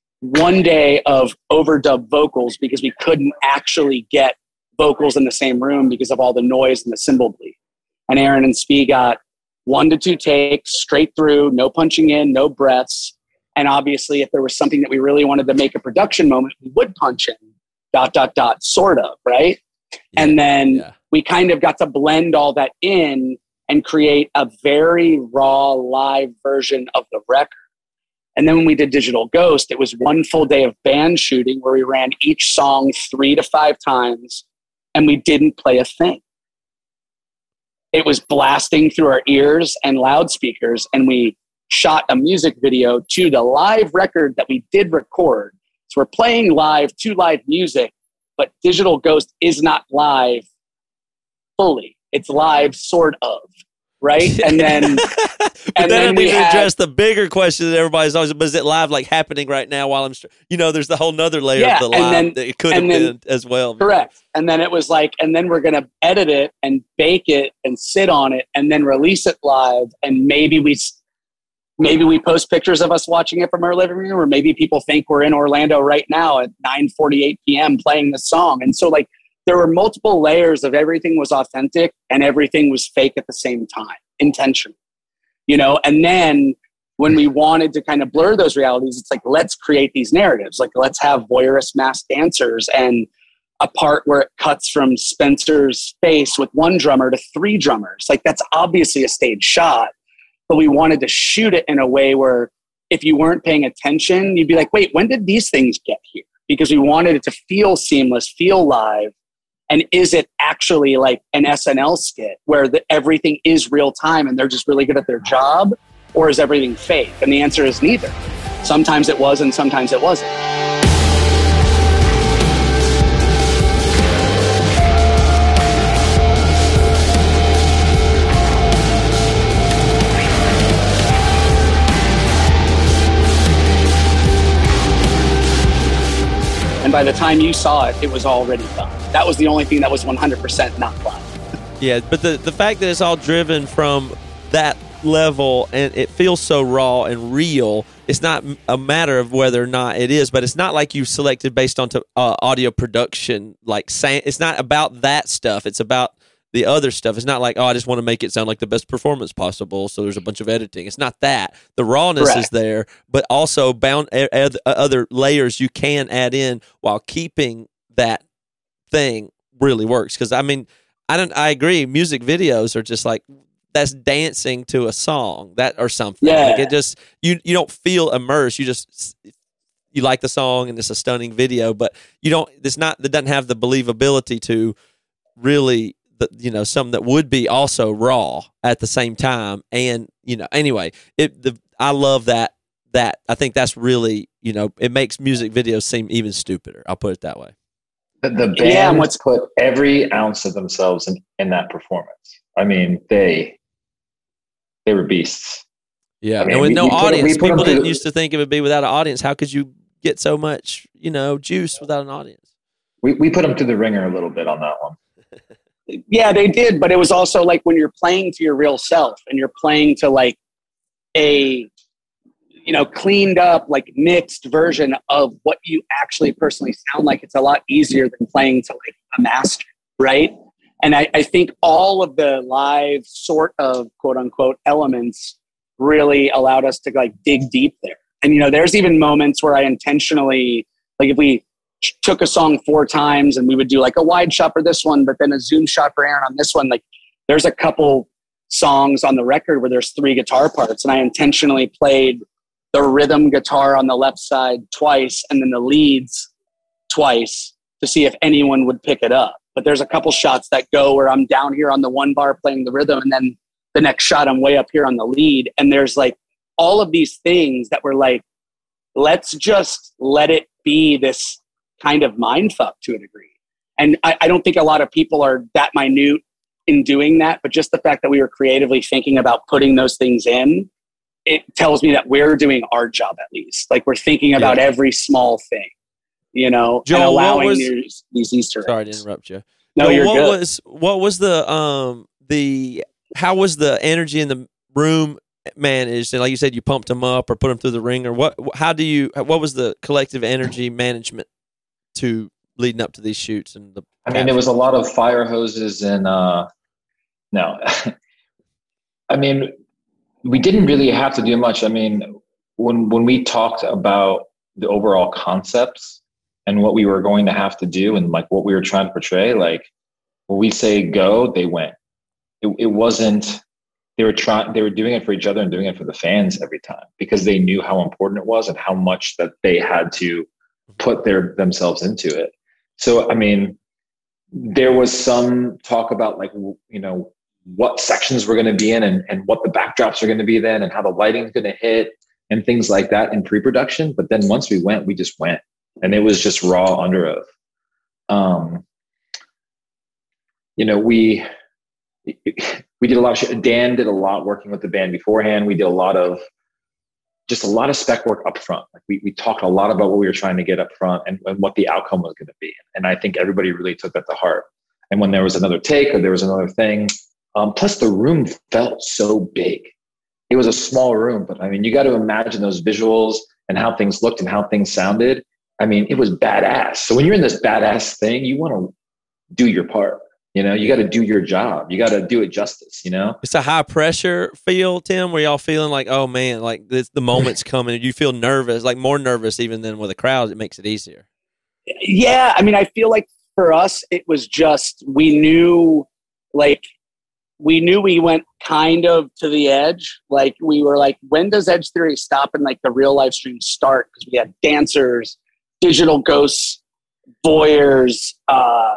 one day of overdub vocals because we couldn't actually get vocals in the same room because of all the noise and the cymbal bleed. And Aaron and Spee got one to two takes straight through, no punching in, no breaths. And obviously, if there was something that we really wanted to make a production moment, we would punch in, dot, dot, dot, sort of, right? Yeah, and then yeah. we kind of got to blend all that in and create a very raw live version of the record. And then when we did Digital Ghost, it was one full day of band shooting where we ran each song three to five times, and we didn't play a thing. It was blasting through our ears and loudspeakers, and we shot a music video to the live record that we did record. So we're playing live to live music, but Digital Ghost is not live fully. It's live sort of, right? And then and then we had, address the bigger question that everybody's always, but is it live like happening right now while I'm, you know, there's the whole nother layer yeah, of the live then, that it could have then, been as well. Correct. And then it was like, and then we're going to edit it and bake it and sit on it and then release it live. And maybe we Maybe we post pictures of us watching it from our living room, or maybe people think we're in Orlando right now at nine forty-eight p.m. playing the song. And so like there were multiple layers of everything was authentic and everything was fake at the same time, intentional, you know? And then when we wanted to kind of blur those realities, it's like, let's create these narratives. Like let's have voyeurist masked dancers and a part where it cuts from Spencer's face with one drummer to three drummers. Like that's obviously a stage shot. But we wanted to shoot it in a way where if you weren't paying attention, you'd be like, wait, when did these things get here? Because we wanted it to feel seamless, feel live. And is it actually like an S N L skit where the, everything is real time and they're just really good at their job? Or is everything fake? And the answer is neither. Sometimes it was and sometimes it wasn't. And by the time you saw it, it was already done. That was the only thing that was one hundred percent not live. Yeah, but the, the fact that it's all driven from that level and it feels so raw and real, it's not a matter of whether or not it is, but it's not like you selected based on to, uh, audio production. Like saying, it's not about that stuff. It's about the other stuff. It's not like, oh, I just want to make it sound like the best performance possible, so there's a bunch of editing. It's not that. The rawness Correct. Is there, but also bound other layers you can add in while keeping that thing really works. Because I mean, I don't. I agree. Music videos are just like that's dancing to a song that or something. Yeah. Like it just you you don't feel immersed. You just you like the song and it's a stunning video, but you don't. It's not. It doesn't have the believability to really. You know, something that would be also raw at the same time. And, you know, anyway, it the I love that. That I think that's really, you know, it makes music videos seem even stupider. I'll put it that way. The, the band Yeah, what's put every ounce of themselves in, in that performance. I mean, they they were beasts. Yeah, I mean, and with we- no we put- audience, we put people them didn't through- used to think it would be without an audience. How could you get so much, you know, juice without an audience? We we put them through the ringer a little bit on that one. Yeah, they did, but it was also like when you're playing to your real self and you're playing to like a, you know, cleaned up, like mixed version of what you actually personally sound like. It's a lot easier than playing to like a master, right? And I, I think all of the live sort of quote unquote elements really allowed us to like dig deep there. And, you know, there's even moments where I intentionally, like if we took a song four times and we would do like a wide shot for this one, but then a zoom shot for Aaron on this one, like there's a couple songs on the record where there's three guitar parts. And I intentionally played the rhythm guitar on the left side twice and then the leads twice to see if anyone would pick it up. But there's a couple shots that go where I'm down here on the one bar playing the rhythm, and then the next shot I'm way up here on the lead. And there's like all of these things that were like, let's just let it be this kind of mind fuck to a degree. And I, I don't think a lot of people are that minute in doing that, but just the fact that we were creatively thinking about putting those things in, it tells me that we're doing our job at least. Like we're thinking about Yeah. every small thing, you know, Joel, and allowing what was- these, these Easter eggs. Sorry to interrupt you. No, Joel, you're what good. was what was the um the how was the energy in the room managed? And like you said, you pumped them up or put them through the ringer. What how do you what was the collective energy management to leading up to these shoots? And the I mean, there was a lot of fire hoses and uh, no, I mean, we didn't really have to do much. I mean, when when we talked about the overall concepts and what we were going to have to do and like what we were trying to portray, like when we say go, they went. It, it wasn't. They were trying. They were doing it for each other and doing it for the fans every time because they knew how important it was and how much that they had to put their themselves into it. So, I mean, there was some talk about like, you know, what sections we're going to be in and, and what the backdrops are going to be then and how the lighting is going to hit and things like that in pre-production. But then once we went, we just went and it was just raw under oath. Um, you know, we, we did a lot of shit. Dan did a lot working with the band beforehand. We did a lot of, just a lot of spec work up front. Like we, we talked a lot about what we were trying to get up front and, and what the outcome was going to be. And I think everybody really took that to heart. And when there was another take or there was another thing, um, plus the room felt so big. It was a small room, but I mean, you got to imagine those visuals and how things looked and how things sounded. I mean, it was badass. So when you're in this badass thing, you want to do your part. You know, you got to do your job. You got to do it justice, you know? It's a high pressure feel, Tim, where y'all feeling like, oh man, like this, the moment's coming and you feel nervous, like more nervous even than with a crowd. It makes it easier. Yeah. I mean, I feel like for us, it was just, we knew like, we knew we went kind of to the edge. Like we were like, when does Edge Theory stop and like the real live stream start? Because we had dancers, digital ghosts, voyeurs, uh,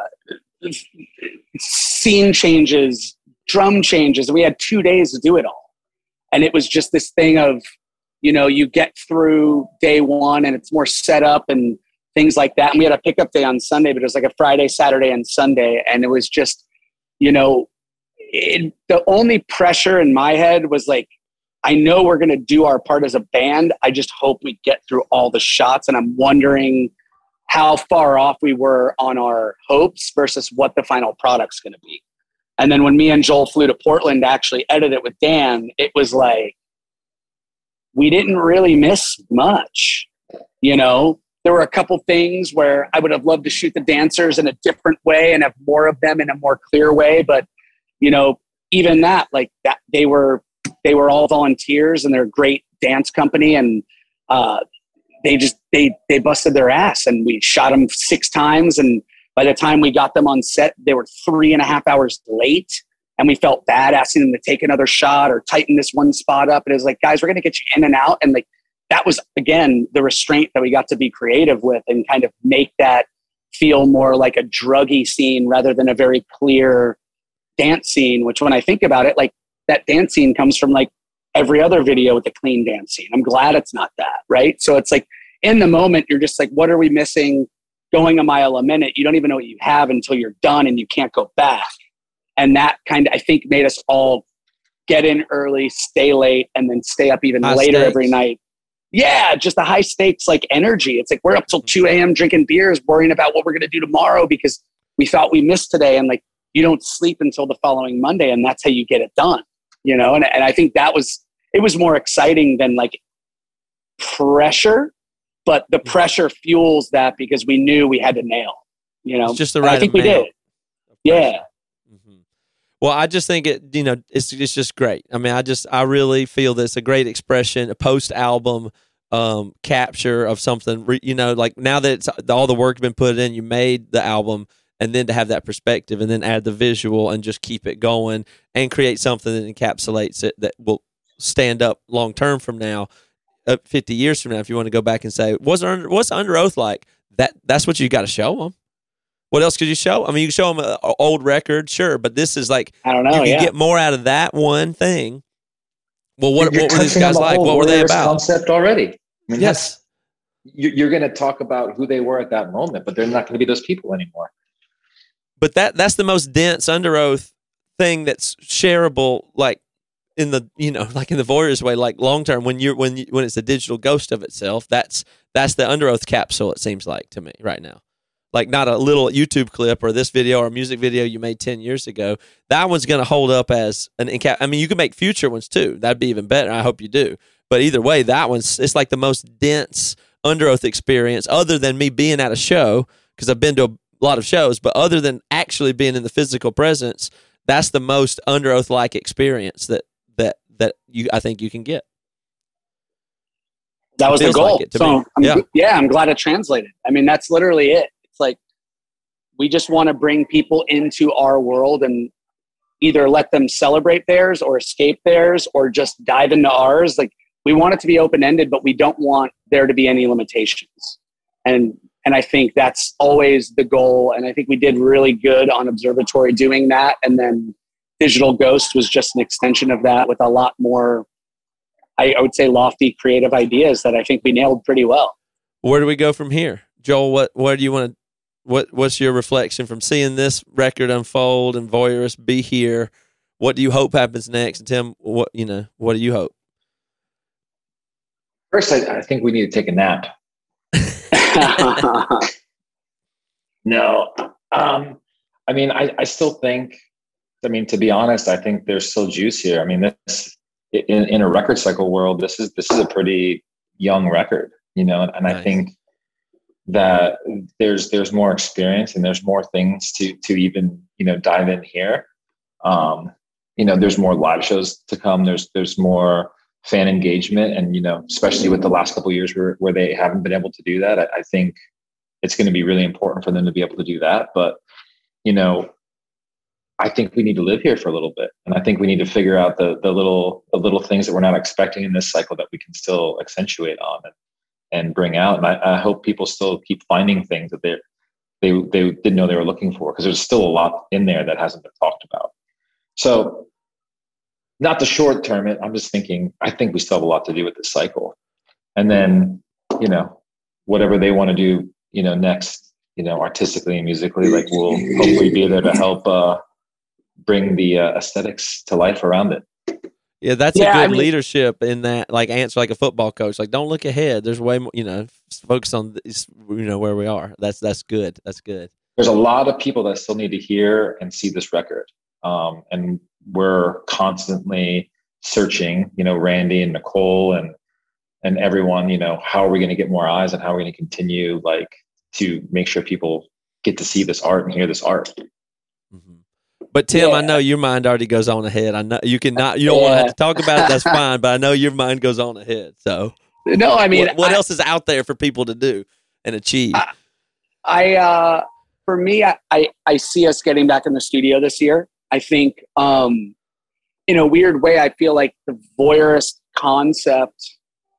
scene changes, drum changes. We had two days to do it all. And it was just this thing of, you know, you get through day one and it's more set up and things like that. And we had a pickup day on Sunday, but it was like a Friday, Saturday, and Sunday. And it was just, you know, it, the only pressure in my head was like, I know we're going to do our part as a band. I just hope we get through all the shots. And I'm wondering how far off we were on our hopes versus what the final product's going to be. And then when me and Joel flew to Portland to actually edit it with Dan, it was like, we didn't really miss much. You know, there were a couple things where I would have loved to shoot the dancers in a different way and have more of them in a more clear way. But, you know, even that, like that, they were, they were all volunteers and they're a great dance company. And, uh, they just, they, they busted their ass and we shot them six times. And by the time we got them on set, they were three and a half hours late. And we felt bad asking them to take another shot or tighten this one spot up. And it was like, guys, we're going to get you in and out. And like, that was, again, the restraint that we got to be creative with and kind of make that feel more like a druggy scene rather than a very clear dance scene, which when I think about it, like that dance scene comes from like every other video with the clean dance scene. I'm glad it's not that, right? So it's like in the moment, you're just like, what are we missing? Going a mile a minute, you don't even know what you have until you're done and you can't go back. And that kind of, I think, made us all get in early, stay late, and then stay up even high later stakes. every night. Yeah, just the high stakes, like energy. It's like we're up till two a.m. drinking beers, worrying about what we're going to do tomorrow because we thought we missed today. And like, you don't sleep until the following Monday, and that's how you get it done, you know? And, and I think that was, it was more exciting than like pressure, but the pressure fuels that because we knew we had to nail, you know? It's just the And right I think we amount. did. Yeah. Mm-hmm. Well, I just think it, you know, it's it's just great. I mean, I just, I really feel that it's a great expression, a post-album um, capture of something, re- you know, like now that it's all the work been put in, you made the album, and then to have that perspective and then add the visual and just keep it going and create something that encapsulates it that will stand up long term from now, uh, fifty years from now, if you want to go back and say, what's under, what's Under Oath like? That That's what you got to show them. What else could you show? I mean, you can show them an old record, sure, but this is like, I don't know. you can Yeah. get more out of that one thing. Well, what, You're what were these touching on guys the like? whole What were they Warriors about? Concept already. I mean, Yes. you- you're going to talk about who they were at that moment, but they're not going to be those people anymore. But that that's the most dense Under Oath thing that's shareable, like in the, you know, like in the Voyeurs way, like long term when you're when you, when it's a digital ghost of itself. That's that's the Under Oath capsule. It seems like to me right now, like not a little YouTube clip or this video or a music video you made ten years ago. That one's going to hold up as an encap. I mean, you can make future ones too. That'd be even better. I hope you do. But either way, that one's it's like the most dense Under Oath experience, other than me being at a show, because I've been to a lot of shows, but other than actually being in the physical presence, that's the most Under Oath like experience that that that you I think you can get. That was the Feels goal. like it to so me. I'm, Yeah. yeah, I'm glad it translated. I mean, that's literally it. It's like we just want to bring people into our world and either let them celebrate theirs or escape theirs or just dive into ours. Like we want it to be open-ended, but we don't want there to be any limitations. And and I think that's always the goal. And I think we did really good on Observatory doing that. And then Digital Ghost was just an extension of that with a lot more, I, I would say, lofty creative ideas that I think we nailed pretty well. Where do we go from here, Joel? What where do you want to? What what's your reflection from seeing this record unfold and Voyeurist be here? What do you hope happens next? And Tim, what you know? What do you hope? First, I, I think we need to take a nap. No. Um, I mean, I, I still think, I mean, to be honest, I think there's still juice here. I mean, this in, in a record cycle world, this is, this is a pretty young record, you know, and, and Nice. I think that there's, there's more experience and there's more things to, to even, you know, dive in here. Um, you know, there's more live shows to come. There's, there's more fan engagement. And, you know, especially with the last couple of years where, where they haven't been able to do that, I, I think it's going to be really important for them to be able to do that. But, you know, I think we need to live here for a little bit. And I think we need to figure out the the little the little things that we're not expecting in this cycle that we can still accentuate on and, and bring out. And I, I hope people still keep finding things that they they they didn't know they were looking for, because there's still a lot in there that hasn't been talked about. So not the short term, I'm just thinking, I think we still have a lot to do with this cycle. And then, you know, whatever they want to do, you know, next, you know, artistically and musically, like we'll hopefully be there to help uh, bring the uh, aesthetics to life around it. Yeah, that's Yeah, a good I mean- leadership in that, like answer like a football coach. Like, don't look ahead. There's way more, you know, focus on this, you know, where we are. That's that's good. That's good. There's a lot of people that still need to hear and see this record. Um, and we're constantly searching, you know, Randy and Nicole and and everyone, you know, how are we going to get more eyes and how are we going to continue like to make sure people get to see this art and hear this art. Mm-hmm. But Tim, Yeah. I know your mind already goes on ahead. I know you can not, you don't want to Yeah. have to talk about it. That's fine. But I know your mind goes on ahead. So No, I mean, what, what I, else is out there for people to do and achieve? I- I uh, for me, I, I, I see us getting back in the studio this year. I think, um, in a weird way, I feel like the Voyeurist concept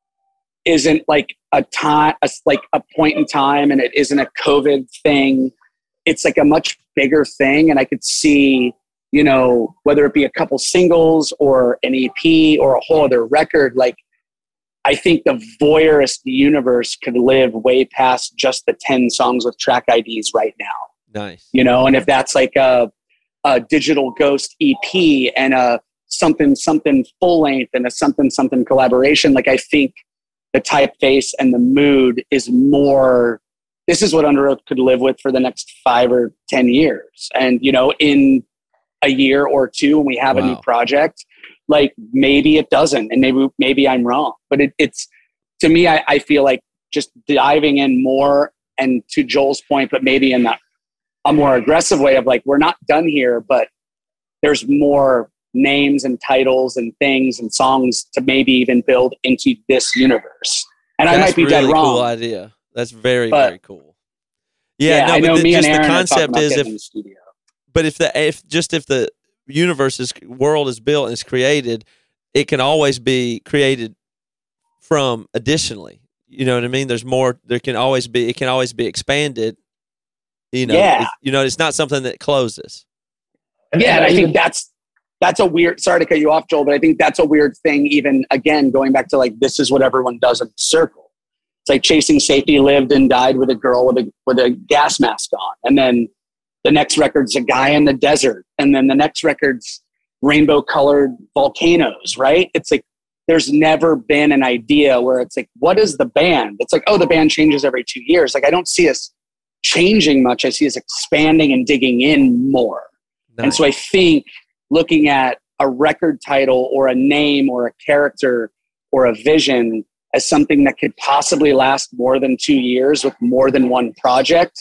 isn't like a time, a, like a point in time, and it isn't a COVID thing. It's like a much bigger thing, and I could see you know, whether it be a couple singles or an E P or a whole other record, like, I think the voyeurist universe could live way past just the ten songs with track I Ds right now. Nice. You know, and if that's like a, a Digital Ghost E P and a something, something full length and a something, something collaboration, like I think the typeface and the mood is more, this is what Under Oath could live with for the next five or ten years. And, you know, in a year or two when we have wow. a new project, like maybe it doesn't, and maybe maybe I'm wrong, but it, it's to me, I, I feel like just diving in more, and to Joel's point, but maybe in a, a more aggressive way of like, we're not done here, but there's more names and titles and things and songs to maybe even build into this universe. And That's I might be really dead wrong. Cool idea. That's very but, very cool. Yeah, yeah no, I but know the, me just and Aaron the concept is if, in the studio. but if the if just if the universe is world is built and is created, it can always be created from additionally. You know what I mean? There's more. There can always be. It can always be expanded. You know. Yeah. It, you know, it's not something that closes. Yeah, and I think that's that's a weird. Sorry to cut you off, Joel, but I think that's a weird thing. Even again, going back to like, this is what everyone does in the circle. It's like Chasing Safety lived and died with a girl with a with a gas mask on, and then the next record's a guy in the desert, and then the next record's rainbow colored volcanoes. Right? It's like there's never been an idea where it's like, what is the band? It's like, oh, the band changes every two years. Like I don't see us changing much. I see us expanding and digging in more. Nice. And so I think looking at a record title or a name or a character or a vision as something that could possibly last more than two years with more than one project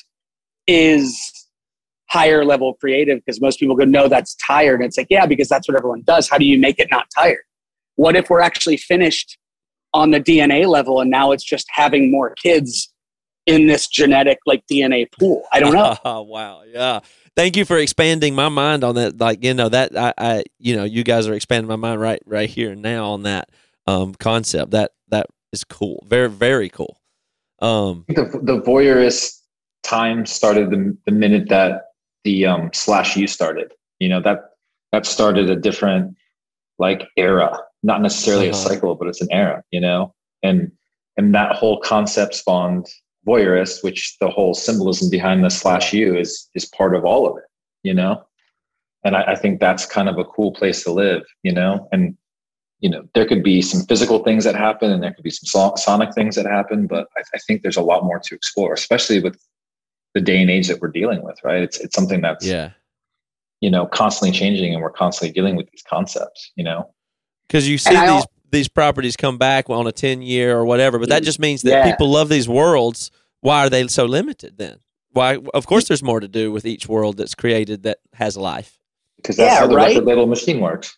is higher level creative, because most people go, no, that's tired. And it's like, yeah, because that's what everyone does. How do you make it not tired? What if we're actually finished on the D N A level and now it's just having more kids in this genetic like D N A pool? I don't know. Oh, wow. Yeah. Thank you for expanding my mind on that. Like, you know, that I, I, you know, you guys are expanding my mind right, right here and now on that um, concept. That, that is cool. Very, very cool. Um, the, the voyeurist time started the, the minute that the um, slash U started, you know, that, that started a different like era, not necessarily uh-huh. a cycle, but it's an era, you know, and, and that whole concept spawned voyeurist, which the whole symbolism behind the slash U is is part of all of it, you know? And I, I think that's kind of a cool place to live, you know? And, you know, there could be some physical things that happen and there could be some so- sonic things that happen, but I, I think there's a lot more to explore, especially with the day and age that we're dealing with, right? It's it's something that's, yeah, you know, constantly changing, and we're constantly dealing with these concepts, you know? Because you see these these properties come back on a ten year or whatever, but that just means that yeah. people love these worlds. Why are they so limited then? Why? Of course, there's more to do with each world that's created that has life. Because that's yeah, how the right? record label machine works.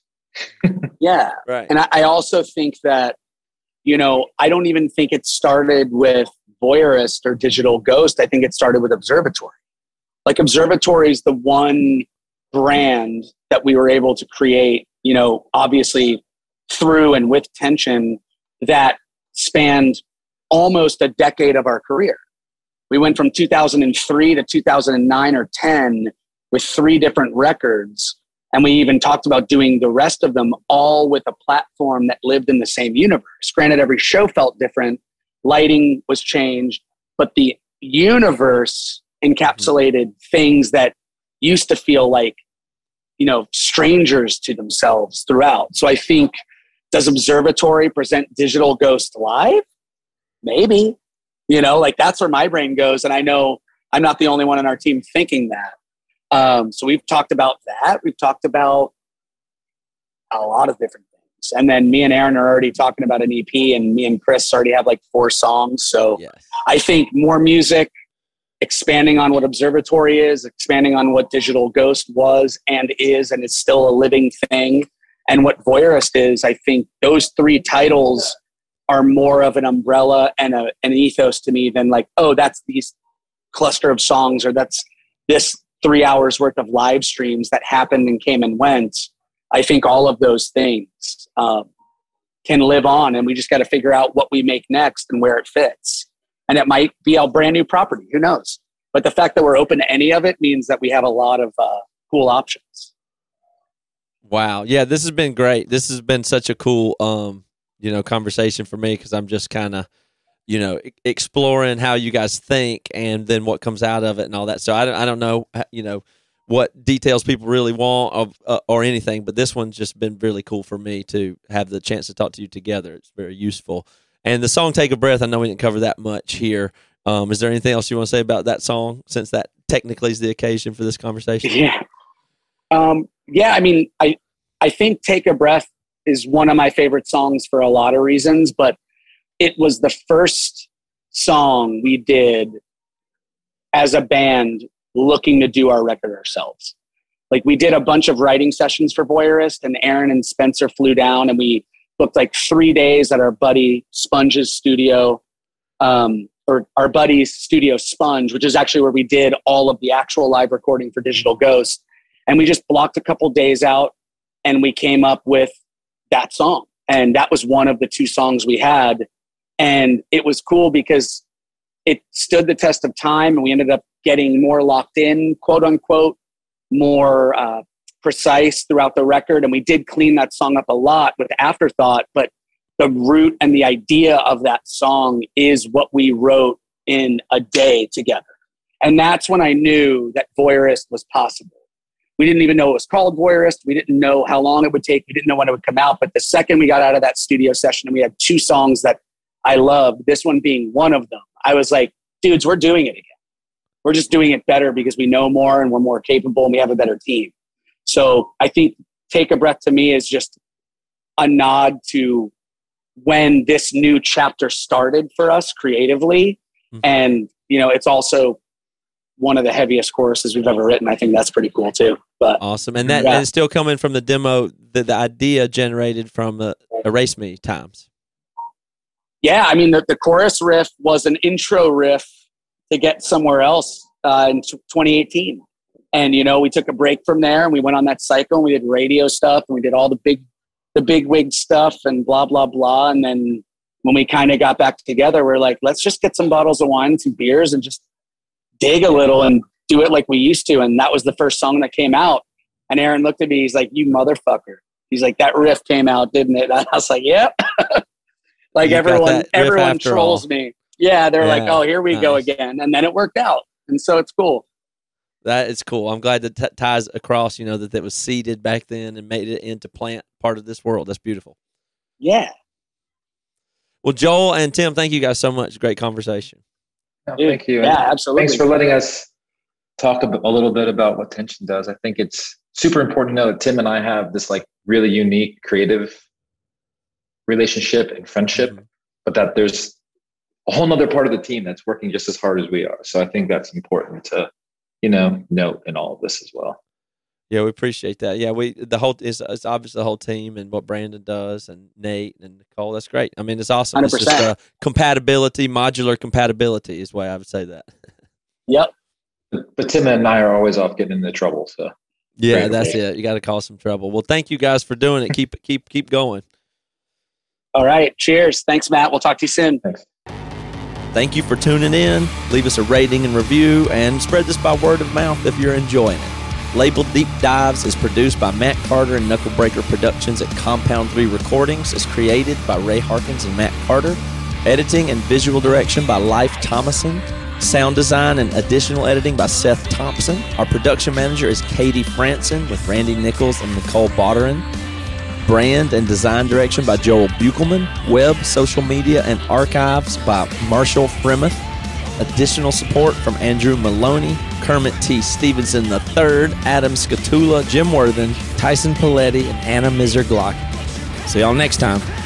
yeah. Right. And I, I also think that, you know, I don't even think it started with Voyeurist or Digital Ghost. I think it started with Observatory. Like Observatory is the one brand that we were able to create, you know, obviously through and with Tension, that spanned almost a decade of our career. We went from two thousand three to two thousand nine or ten with three different records. And we even talked about doing the rest of them all with a platform that lived in the same universe. Granted, every show felt different. Lighting was changed, but the universe encapsulated things that used to feel like, you know, strangers to themselves throughout. So I think, does Observatory present Digital Ghost live? Maybe. You know, like that's where my brain goes. And I know I'm not the only one on our team thinking that. Um, so we've talked about that. We've talked about a lot of different things. And then me and Aaron are already talking about an E P, and me and Chris already have like four songs. So yes. I think more music, expanding on what Observatory is, expanding on what Digital Ghost was and is, and is still a living thing, and what Voyeurist is. I think those three titles are more of an umbrella and a, an ethos to me than like, oh, that's these cluster of songs, or that's this three hours worth of live streams that happened and came and went. I think all of those things um, can live on, and we just got to figure out what we make next and where it fits. And it might be a brand new property. Who knows? But the fact that we're open to any of it means that we have a lot of uh, cool options. Wow. Yeah, this has been great. This has been such a cool, um, you know, conversation for me because I'm just kind of, you know, e- exploring how you guys think and then what comes out of it and all that. So I don't, I don't know, you know, what details people really want of, uh, or anything, but this one's just been really cool for me to have the chance to talk to you together. It's very useful. And the song Take a Breath, I know we didn't cover that much here. Um, is there anything else you want to say about that song since that technically is the occasion for this conversation? Yeah. Um, yeah, I mean, I, I think Take a Breath is one of my favorite songs for a lot of reasons, but it was the first song we did as a band looking to do our record ourselves. Like we did a bunch of writing sessions for Voyeurist, and Aaron and Spencer flew down and we booked like three days at our buddy Sponge's studio, um, or our buddy's studio Sponge, which is actually where we did all of the actual live recording for Digital Ghost. And we just blocked a couple days out and we came up with that song. And that was one of the two songs we had. And it was cool because it stood the test of time and we ended up getting more locked in, quote unquote, more uh, precise throughout the record. And we did clean that song up a lot with Afterthought, but the root and the idea of that song is what we wrote in a day together. And that's when I knew that Voyeurist was possible. We didn't even know it was called Voyeurist. We didn't know how long it would take. We didn't know when it would come out. But the second we got out of that studio session and we had two songs that I loved, this one being one of them, I was like, dudes, we're doing it again. We're just doing it better because we know more and we're more capable and we have a better team. So I think Take a Breath to me is just a nod to when this new chapter started for us creatively. Mm-hmm. And, you know, it's also one of the heaviest choruses we've ever written. I think that's pretty cool too. But awesome. And that yeah. and it's still coming from the demo, the, the idea generated from uh, Erase Me times. Yeah. I mean, the, the chorus riff was an intro riff to get somewhere else uh, in twenty eighteen. And, you know, we took a break from there and we went on that cycle and we did radio stuff and we did all the big, the big wig stuff and blah, blah, blah. And then when we kind of got back together, we're like, let's just get some bottles of wine and some beers and just dig a little and do it like we used to. And that was the first song that came out. And Aaron looked at me, he's like, you motherfucker. He's like, that riff came out, didn't it? And I was like, yep. Like you everyone, everyone trolls all. me. Yeah. They're yeah, like, oh, here we nice. go again. And then it worked out. And so it's cool. That is cool. I'm glad that t- ties across, you know, that that was seeded back then and made it into plant part of this world. That's beautiful. Yeah. Well, Joel and Tim, thank you guys so much. Great conversation. No, thank you. Yeah, and absolutely. Thanks for letting us talk a, bit, a little bit about what Tension does. I think it's super important to know that Tim and I have this like really unique creative relationship and friendship, mm-hmm. but that there's a whole nother part of the team that's working just as hard as we are. So I think that's important to, you know, note in all of this as well. Yeah, we appreciate that. Yeah, we the whole it's, it's obviously the whole team and what Brandon does and Nate and Nicole. That's great. I mean, it's awesome. one hundred percent. It's just uh, compatibility, modular compatibility is the way I would say that. Yep. But, but Tim and I are always off getting into trouble. So yeah, great that's way. it. You got to cause some trouble. Well, thank you guys for doing it. Keep keep keep going. All right. Cheers. Thanks, Matt. We'll talk to you soon. Thanks. Thank you for tuning in. Leave us a rating and review and spread this by word of mouth if you're enjoying it. Labeled Deep Dives is produced by Matt Carter and Knucklebreaker Productions at Compound three Recordings. It's created by Ray Harkins and Matt Carter. Editing and visual direction by Life Thomason. Sound design and additional editing by Seth Thompson. Our production manager is Katie Franson with Randy Nichols and Nicole Botterin. Brand and design direction by Joel Buchelman. Web, social media, and archives by Marshall Fremuth. Additional support from Andrew Maloney, Kermit T. Stevenson the third, Adam Scatula, Jim Worthen, Tyson Paletti, and Anna Miser-Glock. See y'all next time.